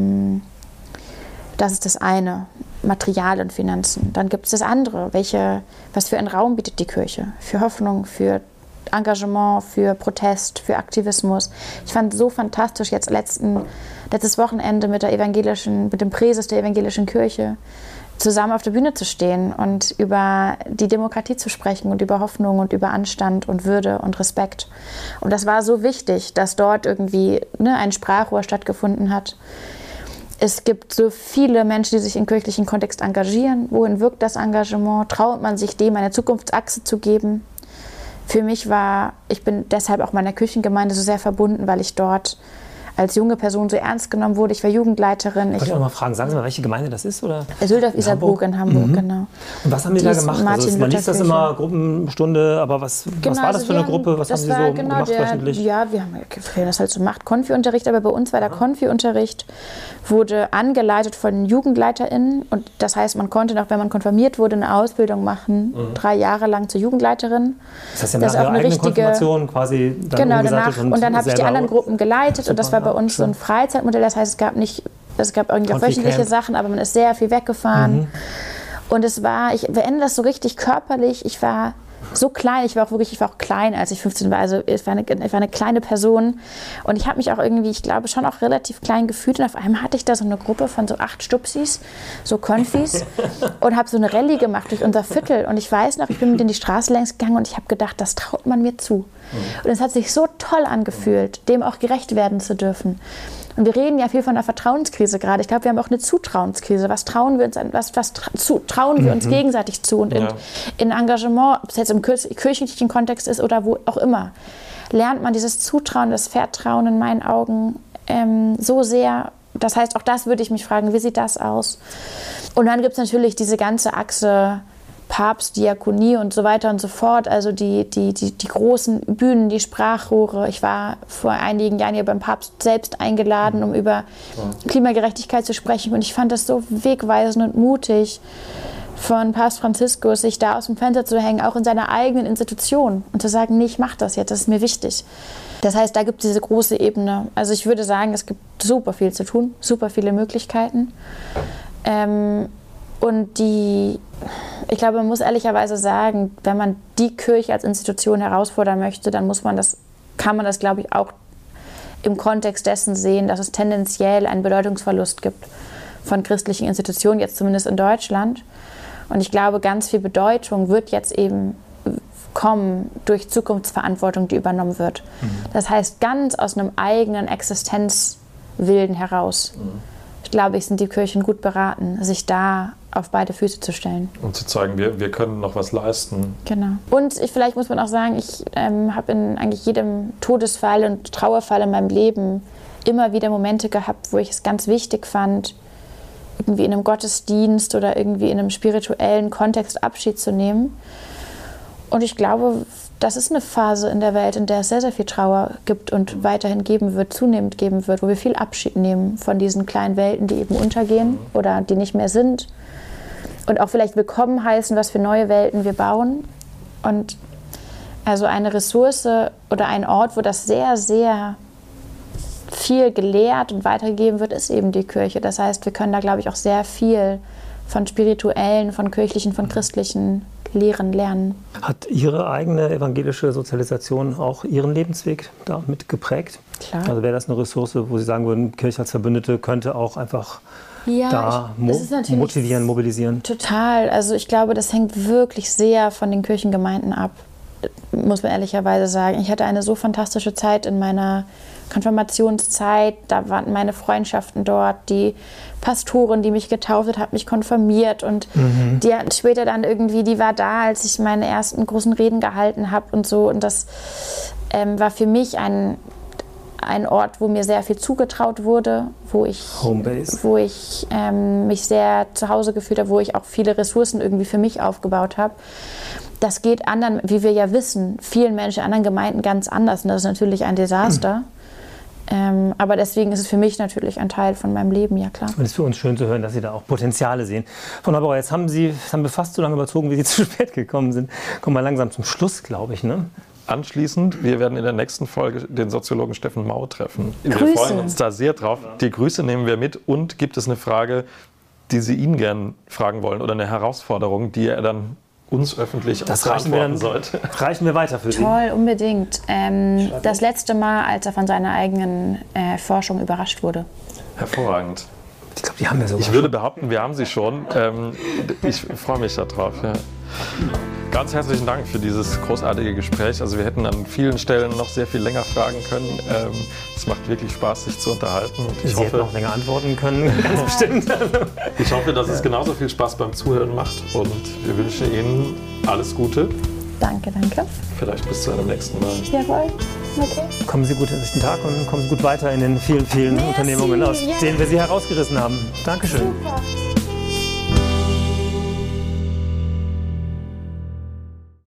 Das ist das eine, Material und Finanzen. Dann gibt es das andere, was für einen Raum bietet die Kirche? Für Hoffnung, für Engagement, für Protest, für Aktivismus. Ich fand es so fantastisch, jetzt letztes Wochenende mit dem Präses der evangelischen Kirche zusammen auf der Bühne zu stehen und über die Demokratie zu sprechen und über Hoffnung und über Anstand und Würde und Respekt. Und das war so wichtig, dass dort irgendwie ein Sprachrohr stattgefunden hat. Es gibt so viele Menschen, die sich im kirchlichen Kontext engagieren. Wohin wirkt das Engagement? Traut man sich dem eine Zukunftsachse zu geben? Für mich ich bin deshalb auch meiner Kirchengemeinde so sehr verbunden, weil ich dort als junge Person so ernst genommen wurde. Ich war Jugendleiterin. Wollte ich auch mal fragen, sagen Sie mal, welche Gemeinde das ist? Söldorf-Iserburg in Hamburg, genau. Und was haben die da gemacht? Also man liest das immer, Gruppenstunde, aber was war das für eine Gruppe? Was haben Sie so gemacht wöchentlich? Ja, wir haben das halt so gemacht, Konfi-Unterricht, aber bei uns war der Konfi-Unterricht, wurde angeleitet von JugendleiterInnen und das heißt, man konnte noch, wenn man konfirmiert wurde, eine Ausbildung machen, 3 Jahre lang zur Jugendleiterin. Das heißt, ja nach Ihrer eigenen Konfirmation quasi dann umgesattelt und dann habe ich die anderen Gruppen geleitet und das war bei uns so ein Freizeitmodell, das heißt, es gab irgendwie auch wöchentliche Sachen, aber man ist sehr viel weggefahren. Und ich beende das so richtig körperlich. Ich war so klein, ich war auch klein, als ich 15 war, also ich war eine kleine Person und ich habe mich auch irgendwie, ich glaube, schon auch relativ klein gefühlt und auf einmal hatte ich da so eine Gruppe von so 8 Stupsis, so Konfis und habe so eine Rallye gemacht durch unser Viertel und ich weiß noch, ich bin mit in die Straße längs gegangen und ich habe gedacht, das traut man mir zu. Und es hat sich so toll angefühlt, dem auch gerecht werden zu dürfen. Und wir reden ja viel von einer Vertrauenskrise gerade. Ich glaube, wir haben auch eine Zutrauenskrise. Was trauen wir uns, trauen wir uns gegenseitig zu? Und in Engagement, ob es jetzt im kirchlichen Kontext ist oder wo auch immer, lernt man dieses Zutrauen, das Vertrauen in meinen Augen so sehr. Das heißt, auch das würde ich mich fragen, wie sieht das aus? Und dann gibt es natürlich diese ganze Achse Papst, Diakonie und so weiter und so fort, also die großen Bühnen, die Sprachrohre. Ich war vor einigen Jahren hier beim Papst selbst eingeladen, um über Klimagerechtigkeit zu sprechen, und ich fand das so wegweisend und mutig von Papst Franziskus, sich da aus dem Fenster zu hängen, auch in seiner eigenen Institution, und zu sagen, nee, ich mache das jetzt, das ist mir wichtig. Das heißt, da gibt es diese große Ebene. Also ich würde sagen, es gibt super viel zu tun, super viele Möglichkeiten. Und ich glaube, man muss ehrlicherweise sagen, wenn man die Kirche als Institution herausfordern möchte, dann kann man das, glaube ich, auch im Kontext dessen sehen, dass es tendenziell einen Bedeutungsverlust gibt von christlichen Institutionen, jetzt zumindest in Deutschland. Und ich glaube, ganz viel Bedeutung wird jetzt eben kommen durch Zukunftsverantwortung, die übernommen wird. Das heißt, ganz aus einem eigenen Existenzwillen heraus, glaube ich, sind die Kirchen gut beraten, sich da auf beide Füße zu stellen. Und zu zeigen, wir können noch was leisten. Genau. Und vielleicht muss man auch sagen, ich habe in eigentlich jedem Todesfall und Trauerfall in meinem Leben immer wieder Momente gehabt, wo ich es ganz wichtig fand, irgendwie in einem Gottesdienst oder irgendwie in einem spirituellen Kontext Abschied zu nehmen. Und ich glaube, das ist eine Phase in der Welt, in der es sehr, sehr viel Trauer gibt und weiterhin geben wird, zunehmend geben wird, wo wir viel Abschied nehmen von diesen kleinen Welten, die eben untergehen oder die nicht mehr sind. Und auch vielleicht willkommen heißen, was für neue Welten wir bauen. Und also eine Ressource oder ein Ort, wo das sehr, sehr viel gelehrt und weitergegeben wird, ist eben die Kirche. Das heißt, wir können da, glaube ich, auch sehr viel von spirituellen, von kirchlichen, von christlichen Lehren lernen. Hat Ihre eigene evangelische Sozialisation auch Ihren Lebensweg damit geprägt? Klar. Also wäre das eine Ressource, wo Sie sagen würden, Kirche als Verbündete könnte auch einfach motivieren, mobilisieren? Total. Also ich glaube, das hängt wirklich sehr von den Kirchengemeinden ab, muss man ehrlicherweise sagen. Ich hatte eine so fantastische Zeit in meiner Konfirmationszeit, da waren meine Freundschaften dort, die Pastorin, die mich getauft hat mich konfirmiert, und die hat später dann irgendwie, die war da, als ich meine ersten großen Reden gehalten habe und so, und das war für mich ein Ort, wo mir sehr viel zugetraut wurde, wo ich mich sehr zu Hause gefühlt habe, wo ich auch viele Ressourcen irgendwie für mich aufgebaut habe. Das geht anderen, wie wir ja wissen, vielen Menschen, anderen Gemeinden ganz anders, und das ist natürlich ein Desaster. Aber deswegen ist es für mich natürlich ein Teil von meinem Leben, ja klar. Und es ist für uns schön zu hören, dass Sie da auch Potenziale sehen. Frau Neubauer, jetzt haben wir fast so lange überzogen, wie Sie zu spät gekommen sind. Kommen wir langsam zum Schluss, glaube ich, ne? Anschließend, wir werden in der nächsten Folge den Soziologen Steffen Mau treffen. Grüße. Wir freuen uns da sehr drauf. Die Grüße nehmen wir mit. Und gibt es eine Frage, die Sie ihn gern fragen wollen, oder eine Herausforderung, die er dann uns öffentlich beantworten sollte? Reichen wir weiter für Sie. Toll, unbedingt. Das letzte Mal, als er von seiner eigenen Forschung überrascht wurde. Hervorragend. Ich glaube, die haben wir sogar. Ich würde behaupten, wir haben sie schon. Ich freue mich darauf. Ja. Ganz herzlichen Dank für dieses großartige Gespräch. Also wir hätten an vielen Stellen noch sehr viel länger fragen können. Es macht wirklich Spaß, sich zu unterhalten. Und Sie hätten auch länger antworten können, ganz bestimmt. Ich hoffe, dass es genauso viel Spaß beim Zuhören macht. Und wir wünschen Ihnen alles Gute. Danke, danke. Vielleicht bis zu einem nächsten Mal. Jawohl. Okay. Kommen Sie gut durch den Tag und kommen Sie gut weiter in den vielen, vielen Unternehmungen, aus denen wir Sie herausgerissen haben. Dankeschön. Super.